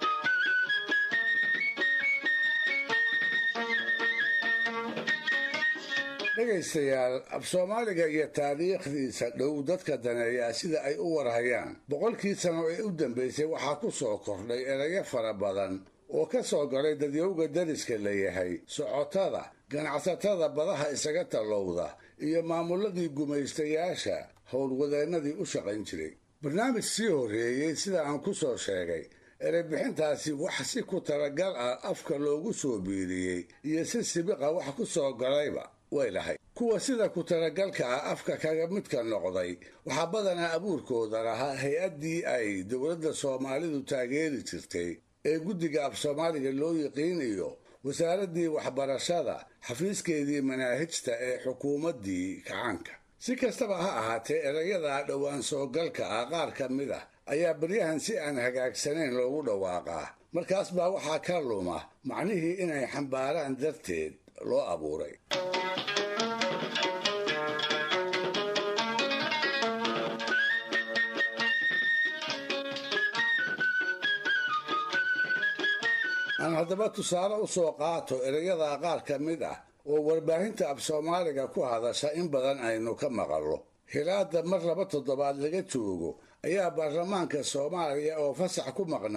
dhegaystayaal, af soomaaliga iyo taariikhdiisa dhow dadka daneeyaa sida ay u warhayaan boqolkii sano ee u dambeysay waxaa ku soo kordhay erayo fara badan oo ka soo galay dadyowga dariska layahay, socotada, ganacsatada badaha isaga tallowda iyo maamuladii gumaystayaasha howlwadeennadii u shaqayn jiray. barnaamij sii horreeyey sida aan ku soo sheegay, erebixintaasi wax si ku talagal ah afka loogu soo biiriyey iyo si sibiqa wax ku soo galayba way lahayd. kuwa sida ku talagalka ah afka kaga midka noqday waxaa badanaa abuurkooda lahaa hay-addii ay dowladda soomaalidu taageeri jirtay ee guddiga af soomaaliga loo yiqiin iyo wasaaraddii waxbarashada xafiiskeedii manaahijta ee xukuumaddii kacaanka. si kastaba ha ahaatee erayadaa dhowaan soogalka ah qaar ka mid ah ayaa baryahan si aan hagaagsanayn loogu dhawaaqaa, markaas baa waxaa ka luma macnihii inay xambaaraan darteed loo abuuray. aan haddaba tusaale u soo qaato erayadaa qaar ka mid ah oo warbaahinta af soomaaliga ku hadasha in badan aynu ka maqallo. hilaadda mar 2 toddobaad laga joogo ayaa baarlamaanka soomaaliya oo fasax ku maqnaa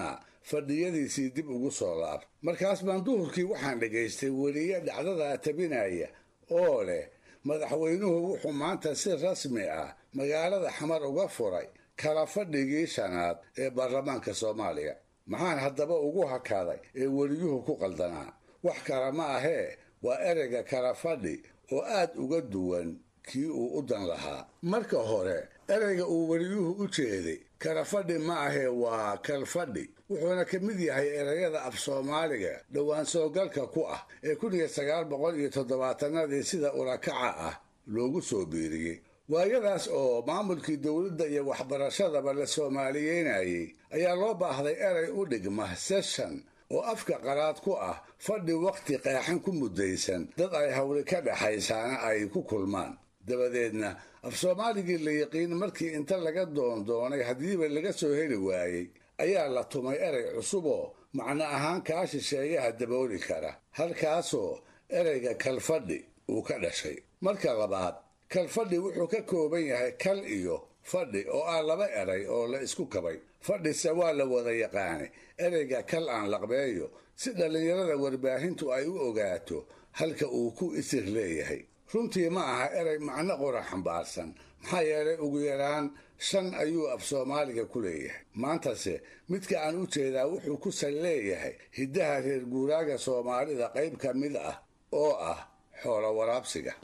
fadhiyadiisii dib ugu soo laabtay. markaas baan duhurkii waxaan dhegaystay weliye dhacdada tabinaya oo leh madaxweynuhu wuxuu maanta si rasmi ah magaalada xamar uga furay kala fadhigii shanaad ee baarlamaanka soomaaliya. maxaan haddaba ugu hakaday ee weliyuhu ku qaldanaa? wax kale ma ahee waa ereyga kala fadhi oo aad uga duwan kii uu u dan lahaa. marka hore ereyga uu weliyuhu u jeeday kala fadhi ma ahee waa kalfadhi, wuxuuna ka mid yahay ereyada af soomaaliga dhowaan soogalka ku ah ee 1970 sida urakaca ah loogu soo biiriyey. waayadaas oo maamulkii dowladda iyo waxbarashadaba la soomaaliyeynayay ayaa loo baahday erey u dhigma session oo afka qaraad ku ah fadhi waqti qeexan ku muddaysan dad ay hawli ka dhaxaysaana ay ku kulmaan. dabadeedna af soomaaligii la yiqiin markii inta laga doondoonay haddiiba laga soo heli waayey ayaa la tumay erey cusub oo macno ahaan kaa shisheeyaha dabooli kara, halkaasoo ereyga kalfadhi uu ka dhashay. marka labaad, kalfadhi wuxuu ka kooban yahay kal iyo fadhi oo ah laba erey oo la isku kabay. fadhise waa la wada yaqaanay. ereyga kal aan laqbeeyo si dhallinyarada warbaahintu ay u ogaato halka uu ku isir leeyahay. runtii ma aha erey macno qora xambaarsan, maxaa yeelay ugu yaraan 5 ayuu af soomaaliga ku leeyahay. maantase midka aan u jeedaa wuxuu ku sal leeyahay hiddaha reer guuraaga soomaalida qayb ka mid ah oo ah xoolo waraabsiga.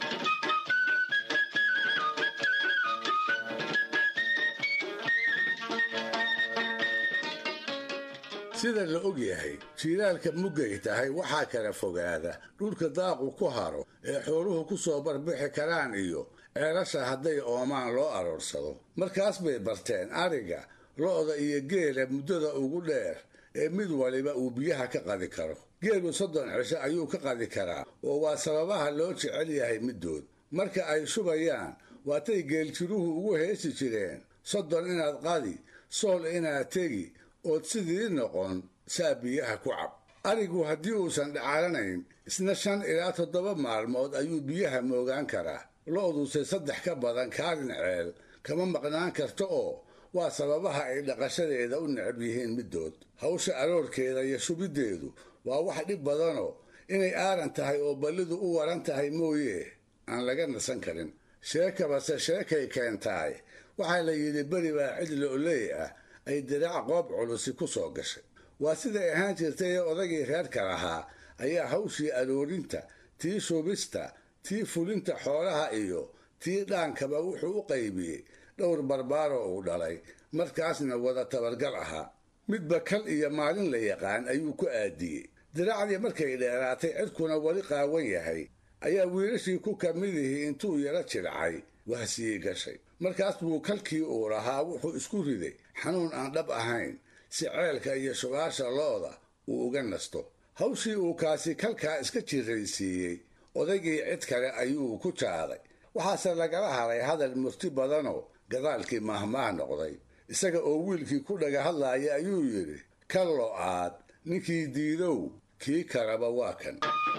sida la og yahay jiilaalka muggay tahay waxaa kala fogaada dhulka daaqu ku haro ee xooluhu ku soo barbixi karaan iyo ceelasha hadday oomaan loo aroorsado. markaas bay barteen ariga, lo'da iyo geela muddada ugu dheer ee mid waliba uu biyaha ka qadi karo. geelu 30 cisho ayuu ka qadi karaa oo waa sababaha loo jecel yahay middood. marka ay shubayaan waatay geeljiruhu ugu heesi jireen 30 inaad qadi, sool inaad tegi ood sidii noqon saa biyaha ku cab. arigu haddii uusan dhacaalanayn isna 5 ilaa 7 maalmood ayuu biyaha moogaan karaa. lo'duse 3 ka badan kaalin ceel kama maqnaan karto oo waa sababaha ay dhaqashadeeda u necab yihiin middood. hawsha aroorkeeda iyo shubiddeedu waa wax dhib badanoo inay aaran tahay oo ballidu u waran tahay mooye aan laga nasan karin. sheekabase sheekay keentaay. waxaa la yidhi beri baa cid lo'oley ah ay diraac qoob culusi ku soo gashay. waa siday ahaan jirtay ee odagii reerka lahaa ayaa hawshii aroorinta, tii shubista, tii fulinta xoolaha iyo tii dhaankaba wuxuu u qaybiyey dhowr barbaaroo uu dhalay, markaasna wada tabargal ahaa. midba kal iyo maalin la yaqaan ayuu ku aadiyey. diraacdii markay dheeraatay cidkuna weli qaawan yahay ayaa wiilashii ku ka midihii intuu yaro jilcay wahsiyey gashay. markaas buu kalkii uu lahaa wuxuu isku riday xanuun aan dhab ahayn si ceelka iyo shubaasha lo'da uu uga nasto. hawshii uu kaasi kalkaa iska jirraysiiyey odaygii cid kale ayuu ku jaaday. waxaase lagala haray hadal murti badanoo gadaalkii mahmaah noqday. isaga oo wiilkii ku dhaga hadlaaya ayuu yidhi, kallo aad ninkii diidow kii kaleba waa kan.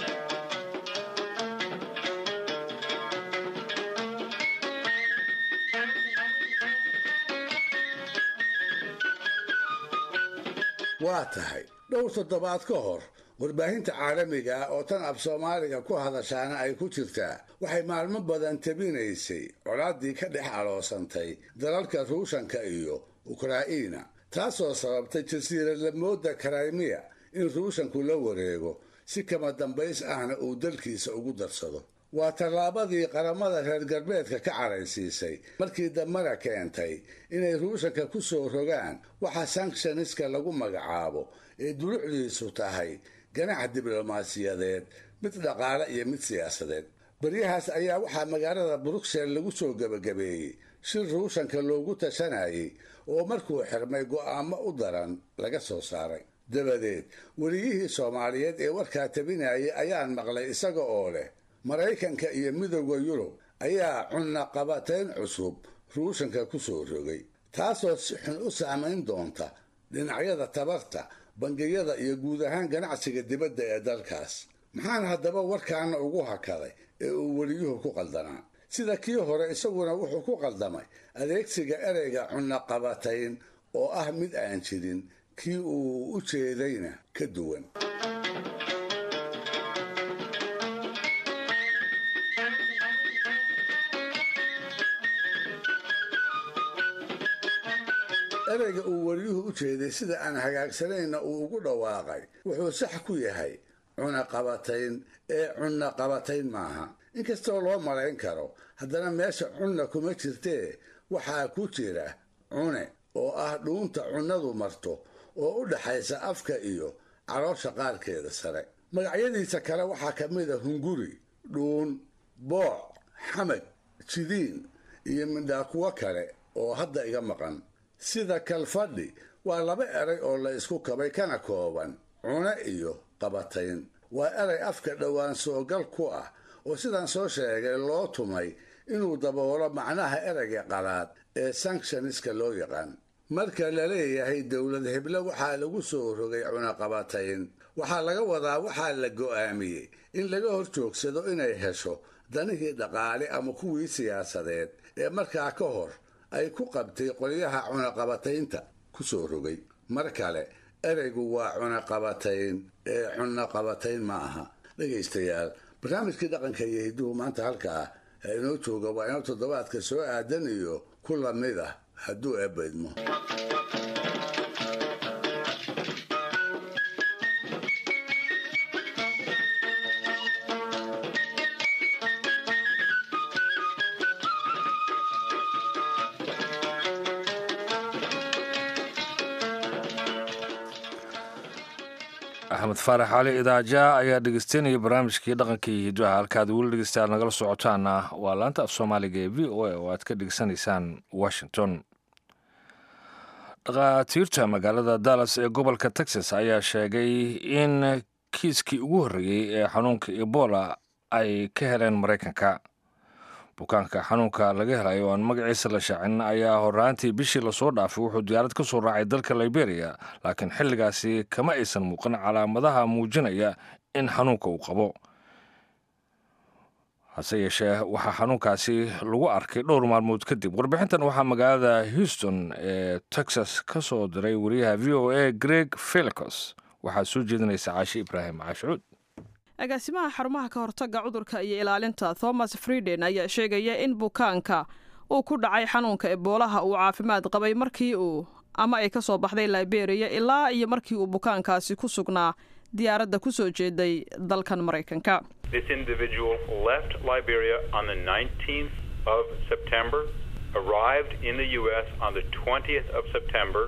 waa tahay dhowr toddobaad ka hor warbaahinta caalamiga ah oo tan af soomaaliga ku hadashaana ay ku jirtaa waxay maalmo badan tabinaysay colaaddii ka dhex aloosantay dalalka ruushanka iyo ukraina, taasoo sababtay jasiiradlamooda karaymiya in ruushanku la wareego si kama dambays ahna uu dalkiisa ugu darsado. waa tallaabadii qaramada reer galbeedka ka caraysiisay markii dambana keentay inay ruushanka ku soo rogaan waxa sanctioniska lagu magacaabo ee dulucdiisu tahay ganax diblomaasiyadeed, mid dhaqaale iyo mid siyaasadeed. baryahaas ayaa waxaa magaalada bruxelles lagu soo gebagabeeyey shir ruushanka loogu tashanayay oo markuu xirmay go'aamo u daran laga soo saaray. dabadeed weliyihii soomaaliyeed ee warkaa tabinayay ayaan maqlay isaga oo leh maraykanka iyo midowda yurub ayaa cunaqabatayn cusub ruushanka ku soo rogay, taasoo si xun u saamayn doonta dhinacyada tabarta, bangiyada iyo guud ahaan ganacsiga dibadda ee dalkaas. maxaan haddaba warkaana ugu hakaday ee uu weliyuhu ku qaldanaa? sida kii hore isaguna wuxuu ku qaldamay adeegsiga ereyga cunaqabatayn oo ah mid aan jirin, kii uu u jeedayna ka duwan. ereyga uu wariyuhu u jeeday sida aan hagaagsanayna uu ugu dhawaaqay wuxuu sax ku yahay cunaqabatayn ee cunaqabatayn maaha. inkastoo loo malayn karo haddana meesha cunna kuma jirtee waxaa ku jira cune oo ah dhuunta cunnadu marto oo u dhaxaysa afka iyo caloosha qaarkeeda sare. magacyadiisa kale waxaa ka mid a hunguri, dhuun, booc, xamag, jidiin iyo midhaa kuwo kale oo hadda iga maqan. sida kalfadhi waa laba eray oo la isku kabay kana kooban cune iyo qabatayn. waa eray afka dhowaan soogal ku ah oo sidaan soo sheegay loo tumay inuu daboolo macnaha ereyga qalaad ee sanctioniska loo yaqaan. marka la leeyahay dowlad heble waxaa lagu soo rogay cunaqabatayn waxaa laga wadaa waxaa la go'aamiyey in laga hor joogsado inay hesho danihii dhaqaale ama kuwii siyaasadeed ee markaa ka hor ay ku qabtay qolyaha cunaqabataynta ku soo rogay. mar kale ereygu waa cunaqabatayn ee cunaqabatayn ma aha. dhegaystayaal, barnaamijkii dhaqanka iyo hidduhu maanta halkaa inoo jooga waa inoo toddobaadka soo aadan iyo ku lamid ah hadduu eebbaydmo. axmed faarax cali idaaja ayaa dhegeystanaya barnaamijkii dhaqanka iyo hiddaha. halkaad weli dhegeystayaal nagala socotaana waa laanta af soomaaliga ee v o a oo aad ka dhegeysanaysaan washington. dhakhaatiirta magaalada dallas ee gobolka texas ayaa sheegay in kiiskii ugu horreeyey ee xanuunka ebola ay ka heleen maraykanka. bukaanka xanuunka laga helay oo aan magaciisa la shaacin ayaa horraantii bishii lasoo dhaafay wuxuu diyaarad ka soo raacay dalka liberia, laakiin xilligaasi kama aysan muuqan calaamadaha muujinaya in xanuunka uu qabo. hase yeeshee waxaa xanuunkaasi lagu arkay dhowr maalmood kadib. warbixintan waxaa magaalada houston ee texas ka soo diray wariyaha v o a greg felicos. waxaa soo jeedinaysa caashi ibraahim caashuud. agaasimaha xarumaha ka hortagga cudurka iyo ilaalinta thomas frieden ayaa sheegaya in bukaanka uu ku dhacay xanuunka eboolaha uu caafimaad qabay markii ama ay ka soo baxday liberia ilaa iyo markii uu bukaankaasi ku sugnaa diyaaradda ku soo jeeday dalkan maraykanka. This individual left Liberia on the 19th of September, arrived in the US on the 20th of September.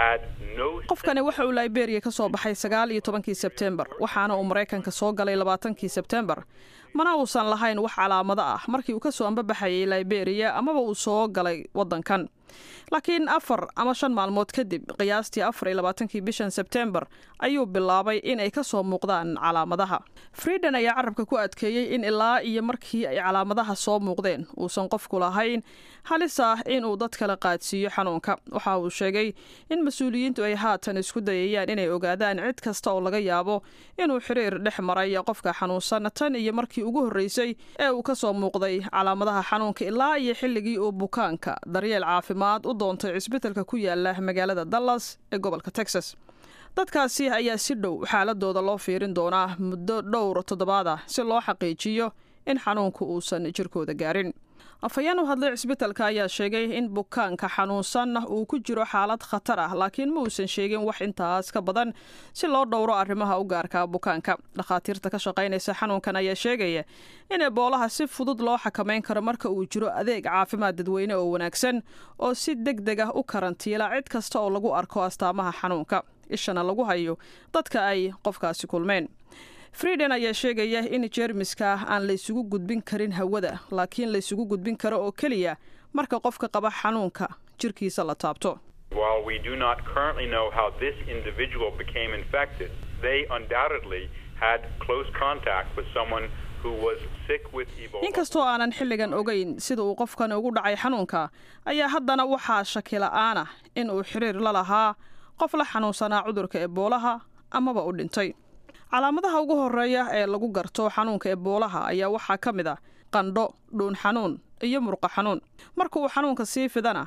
qofkani waxa uu liberia ka soo baxay 19 sebtembar waxaana uu maraykanka soo galay 20 sebtembar. mana uusan lahayn wax calaamado ah markii uu ka soo ambabaxayay liberia amaba uu soo galay waddankan. laakiin 4 ama 5 maalmood kadib qiyaastii 24 bishan sebtembar ayuu bilaabay in ay ka soo muuqdaan calaamadaha. frieden ayaa carabka ku adkeeyey in ilaa iyo markii ay calaamadaha soo muuqdeen uusan qofku lahayn halis ah inuu dad kala qaadsiiyo xanuunka. waxa uu sheegay in mas-uuliyiintu ay haatan isku dayayaan inay ogaadaan cid kasta oo laga yaabo inuu xiriir dhex maray qofka xanuunsan tan iyo markii ugu horreysay ee uu ka soo muuqday calaamadaha xanuunka ilaa iyo xilligii uu bukaanka daryeel caafimaad u doontay cisbitaalka ku yaala magaalada dallas ee gobolka texas. dadkaasi ayaa si dhow xaaladooda loo fiirin doonaa muddo dhowr toddobaad ah si loo xaqiijiyo in xanuunku uusan jirkooda gaarin. afhayeen u hadlay cisbitaalka ayaa sheegay in bukaanka xanuunsan uu ku jiro xaalad khatar ah, laakiin ma uusan sheegin wax intaas ka badan si loo dhowro arrimaha u gaarka bukaanka. dhakhaatiirta ka shaqaynaysa xanuunkan ayaa sheegaya in eboolaha si fudud loo xakamayn karo marka uu jiro adeeg caafimaad dadweyne oo wanaagsan oo si degdeg ah u karantiila cid kasta oo lagu arko astaamaha xanuunka, ishana lagu hayo dadka ay qofkaasi kulmeen. frieden ayaa sheegaya in jeermiska aan la isugu gudbin karin hawada, laakiin la isugu gudbin karo oo keliya marka qofka qaba xanuunka jirkiisa la taabto. While we do not currently know how this individual became infected, they undoubtedly had close contact with someone who was sick with Ebola. inkastoo aanan xilligan ogeyn sida uu qofkan ugu dhacay xanuunka, ayaa haddana waxaa shaki la'aan ah in uu xiriir la lahaa qof la xanuunsanaa cudurka eboolaha amaba u dhintay. calaamadaha ugu horeeya ee lagu garto xanuunka eboolaha ayaa waxaa ka mid ah qandho, dhuun xanuun iyo murqo xanuun. marka uu xanuunka sii fidana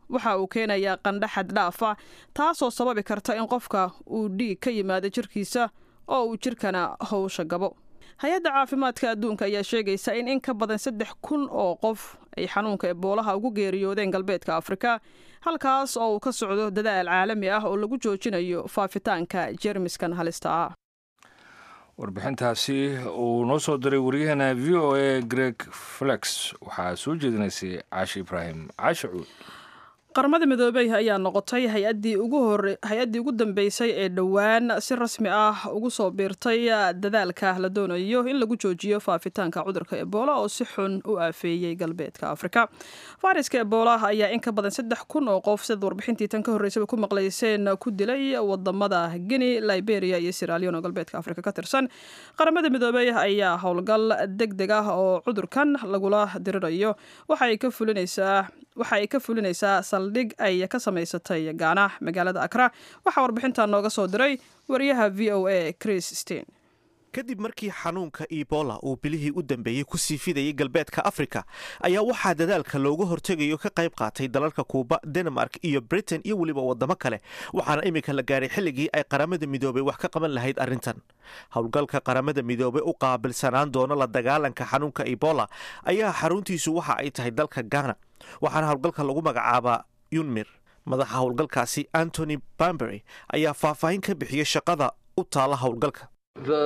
waxa uu keenayaa qandho xad dhaaf ah taasoo sababi karta in qofka uu dhiig ka yimaado jirkiisa oo uu jirkana howsha gabo. hay-adda caafimaadka adduunka ayaa sheegaysa in ka badan 3,000 oo qof ay xanuunka eboolaha ugu geeriyoodeen galbeedka Afrika, halkaas oo uu ka socdo dadaal caalami ah oo lagu joojinayo faafitaanka jeermiskan halista ah. warbixintaasi uu noo soo diray wariyahana VOA Greg Flex waxaa soo jeedinaysay Caashi Ibraahim Caashi Cuud. qaramada midoobay ayaa noqotay hay-addii ugu dambeysay ee dhowaan si rasmi ah ugu soo biirtay dadaalka la doonayo in lagu joojiyo faafitaanka cudurka ebola oo si xun u aafeeyey galbeedka Afrika. fayraska ebola ayaa in ka badan 3,000 oo qof sida warbixintii tan ka horeysay ku maqlayseen ku dilay wadamada Guinea, Liberia iyo Sierra Leone oo galbeedka Afrika ka tirsan. qaramada midoobay ayaa howlgal degdeg ah oo cudurkan lagula dirirayo waxa ay ka fulinaysaa saldhig ay ka samaysatay Ghana magaalada Accra. waxaa warbixinta nooga soo diray wariyaha VOA Chris Stein. kadib markii xanuunka ebola uu bilihii u dambeeyey ku sii fidayay galbeedka Afrika ayaa waxaa dadaalka looga hortegayo ka qayb qaatay dalalka Kuuba, Denmark iyo Britain iyo waliba wadamo kale, waxaana imika la gaaray xilligii ay qaramada midoobay wax ka qaban lahayd arrintan. howlgalka qaramada midoobay u qaabilsanaan doono la dagaalanka xanuunka ebola ayaa xaruntiisu waxa ay tahay dalka Ghana, waxaana howlgalka lagu magacaabaa UNMIR. madaxa howlgalkaasi Anthony Bambury ayaa faahfaahin ka bixiyay shaqada u taala howlgalka. The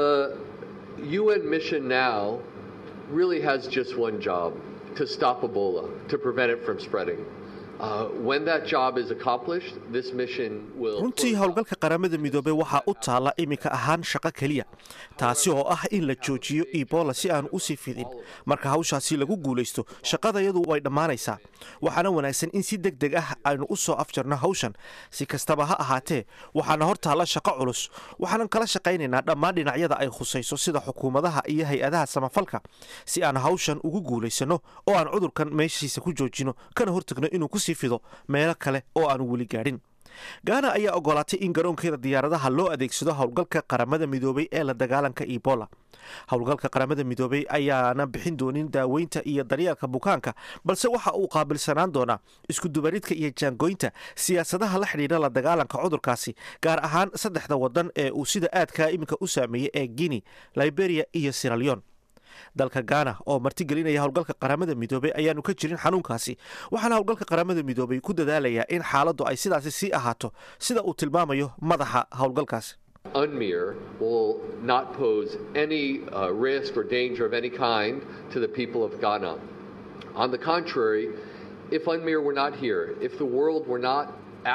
UN mission now really has just one job: to stop Ebola, to prevent it from spreading. When that job is accomplished, this mission will... runtii howlgalka qaramada midoobay waxaa u taala imika ahaan shaqo keliya, taasi oo ah in la joojiyo ebola si aan u sii fidin. marka hawshaasi lagu guulaysto, shaqadayadu way dhammaanaysaa. waxaana wanaagsan in si degdeg ah aynu u soo afjarno hawshan. si kastaba ha ahaatee, waxaana hor taala shaqo culus. waxaanan kala shaqaynaynaa dhammaan dhinacyada ay khusayso sida xukuumadaha iyo hay-adaha samafalka si aan hawshan ugu guulaysano oo aan cudurkan meeshiisa ku joojino kana hortagno inuu ku fido meelo kale oo aan weli gaadhin. Ghana ayaa ogolaatay in garoonkeeda diyaaradaha loo adeegsado howlgalka qaramada midoobay ee la dagaalanka ebola. howlgalka qaramada midoobay ayaana bixin doonin daaweynta iyo daryeelka bukaanka, balse waxa uu qaabilsanaan doonaa isku dubaridka iyo jaangoynta siyaasadaha la xidhiidha la dagaalanka cudurkaasi, gaar ahaan 3 wadan ee uu sida aadka iminka u saameeyey ee Guinea, Liberia iyo Sierra Leone. dalka Ghana oo martigelinaya howlgalka qaramada midoobay ayaanu ka jirin xanuunkaasi, waxaana howlgalka qaramada midoobay ku dadaalayaa in xaaladdu ay sidaasi sii ahaato sida uu tilmaamayo madaxa howlgalkaasi. UNMIR will not pose any risk or danger of any kind to the people of Ghana. On the contrary, if UNMIR were not here, if the world were not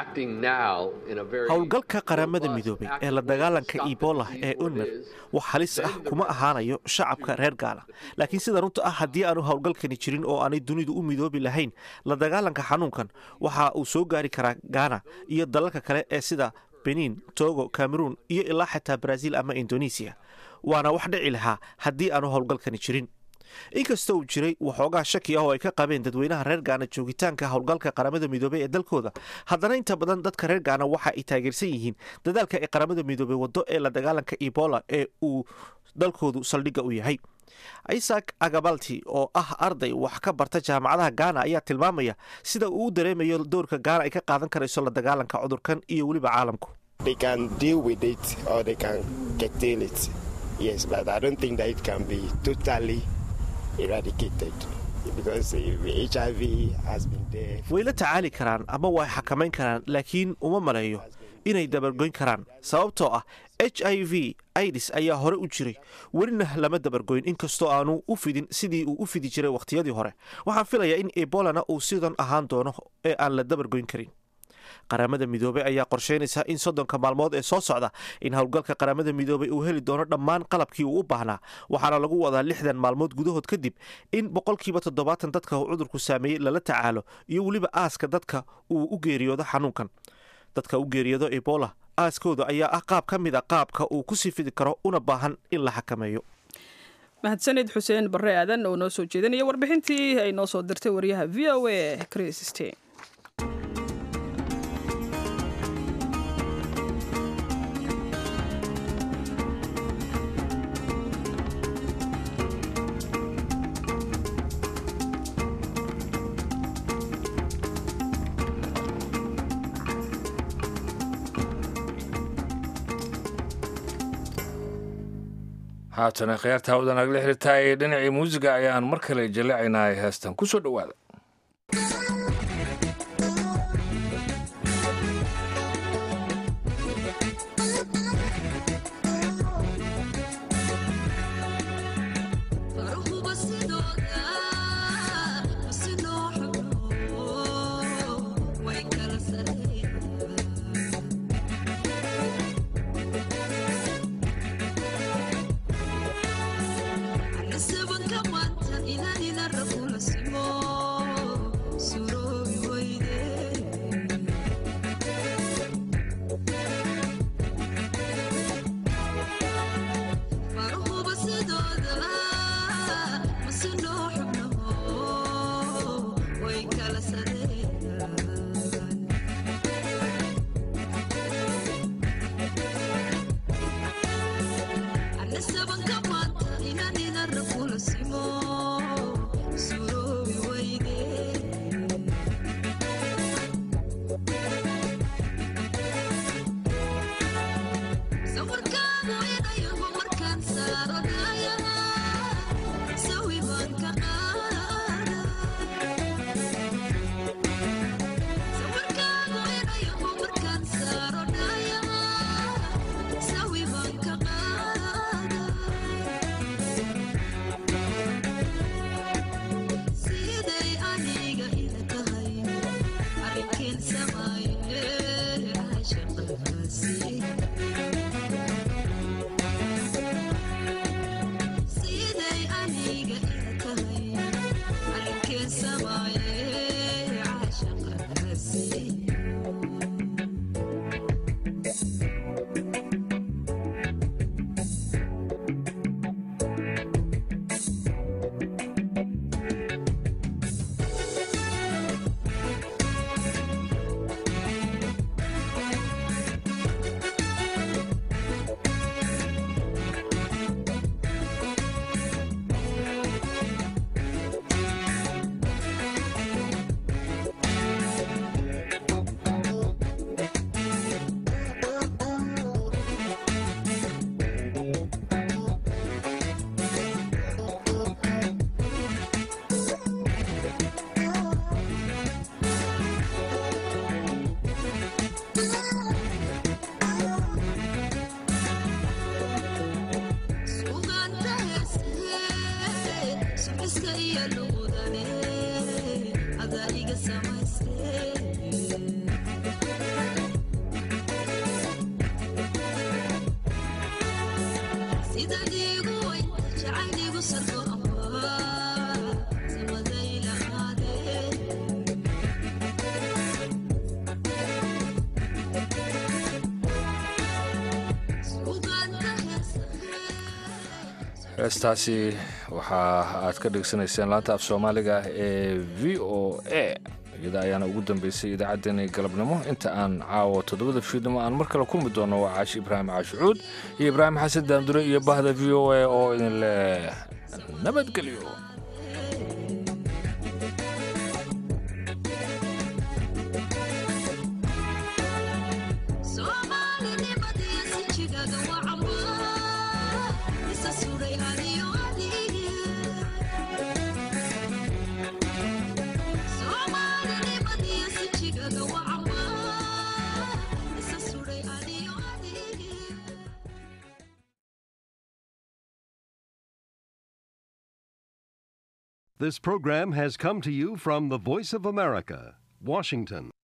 howlgalka qaramada midoobay ee la dagaalanka ebola ee UNMIR wax halis ah kuma ahaanayo shacabka reer Ghana, laakiin sida runta ah haddii aanu howlgalkani jirin oo aanay dunidu u midoobi lahayn la dagaalanka xanuunkan, waxa uu soo gaari karaa Ghana iyo dalalka kale ee sida Benin, Togo, Cameroon iyo ilaa xitaa Brazil ama Indonesia. waana wax dhici lahaa haddii aanu howlgalkani jirin. inkastoo uu jiray waxoogaa shaki ah oo ay ka qabeen dadweynaha reer Ghana joogitaanka howlgalka qaramada midoobay ee dalkooda, haddana inta badan dadka reer Ghana waxa ay taageersan yihiin dadaalka ay qaramada midoobay wado ee la dagaalanka ebola ee uu dalkoodu saldhigga u yahay. Isaac Agabalti oo ah arday wax ka barta jaamacadaha Ghana ayaa tilmaamaya sida uu u dareemayo doorka Ghana ay ka qaadan karayso la dagaalanka cudurkan iyo weliba caalamku. They can deal with it or they can curtail it. Yes, but I don't think that it can be totally eradicated because HIV has been there. way la tacaali karaan ama way xakamayn karaan, laakiin uma maleeyo inay dabargoyn karaan sababtoo ah HIV AIDS ayaa hore u jiray, welina lama dabargoyn inkastoo aanu u fidin sidii uu u fidi jiray waqtiyadii hore. waxaan filayaa in ebolana uu sidan ahaan doono ee aan la dabargoyn karin. qaramada midoobay ayaa qorsheynaysa in 30 maalmood ee soo socda in howlgalka qaramada midoobay uu heli doono dhammaan qalabkii uu u baahnaa, waxaana lagu wadaa 60 maalmood gudahood kadib in 70% dadka cudurku saameeyey lala tacaalo iyo weliba aaska dadka uu u geeriyoodo xanuunkan. dadka u geeriyoodo ebola aaskooda ayaa ah qaab ka mid a qaabka uu ku sii fidi karo una baahan in la xakameeyo. mahadsanid xuseen barre aadan oo noo soo jeedinaya warbixintii ay noo soo dirtay wariyaha VOA Chris Stein. haatana khiyaarta hawdan agla xiriirtaa ee dhinacii muusiga ayaan mar kale jaleecaynaa heestan ku soo dhowaada. heestaasi waxa aad ka dhegeysanayseen laanta af Soomaaliga ee VOA iyada ayaana ugu dambeysay idaacaddeenii galabnimo inta aan caawo 7 fiidnimo aan mar kale kulmi doono waa Caashi Ibraahim Caashuud iyo Ibraahim Xasan Daandure iyo bahda VOA oo idin leh nabadgelyo. This program has come to you from the Voice of America, Washington.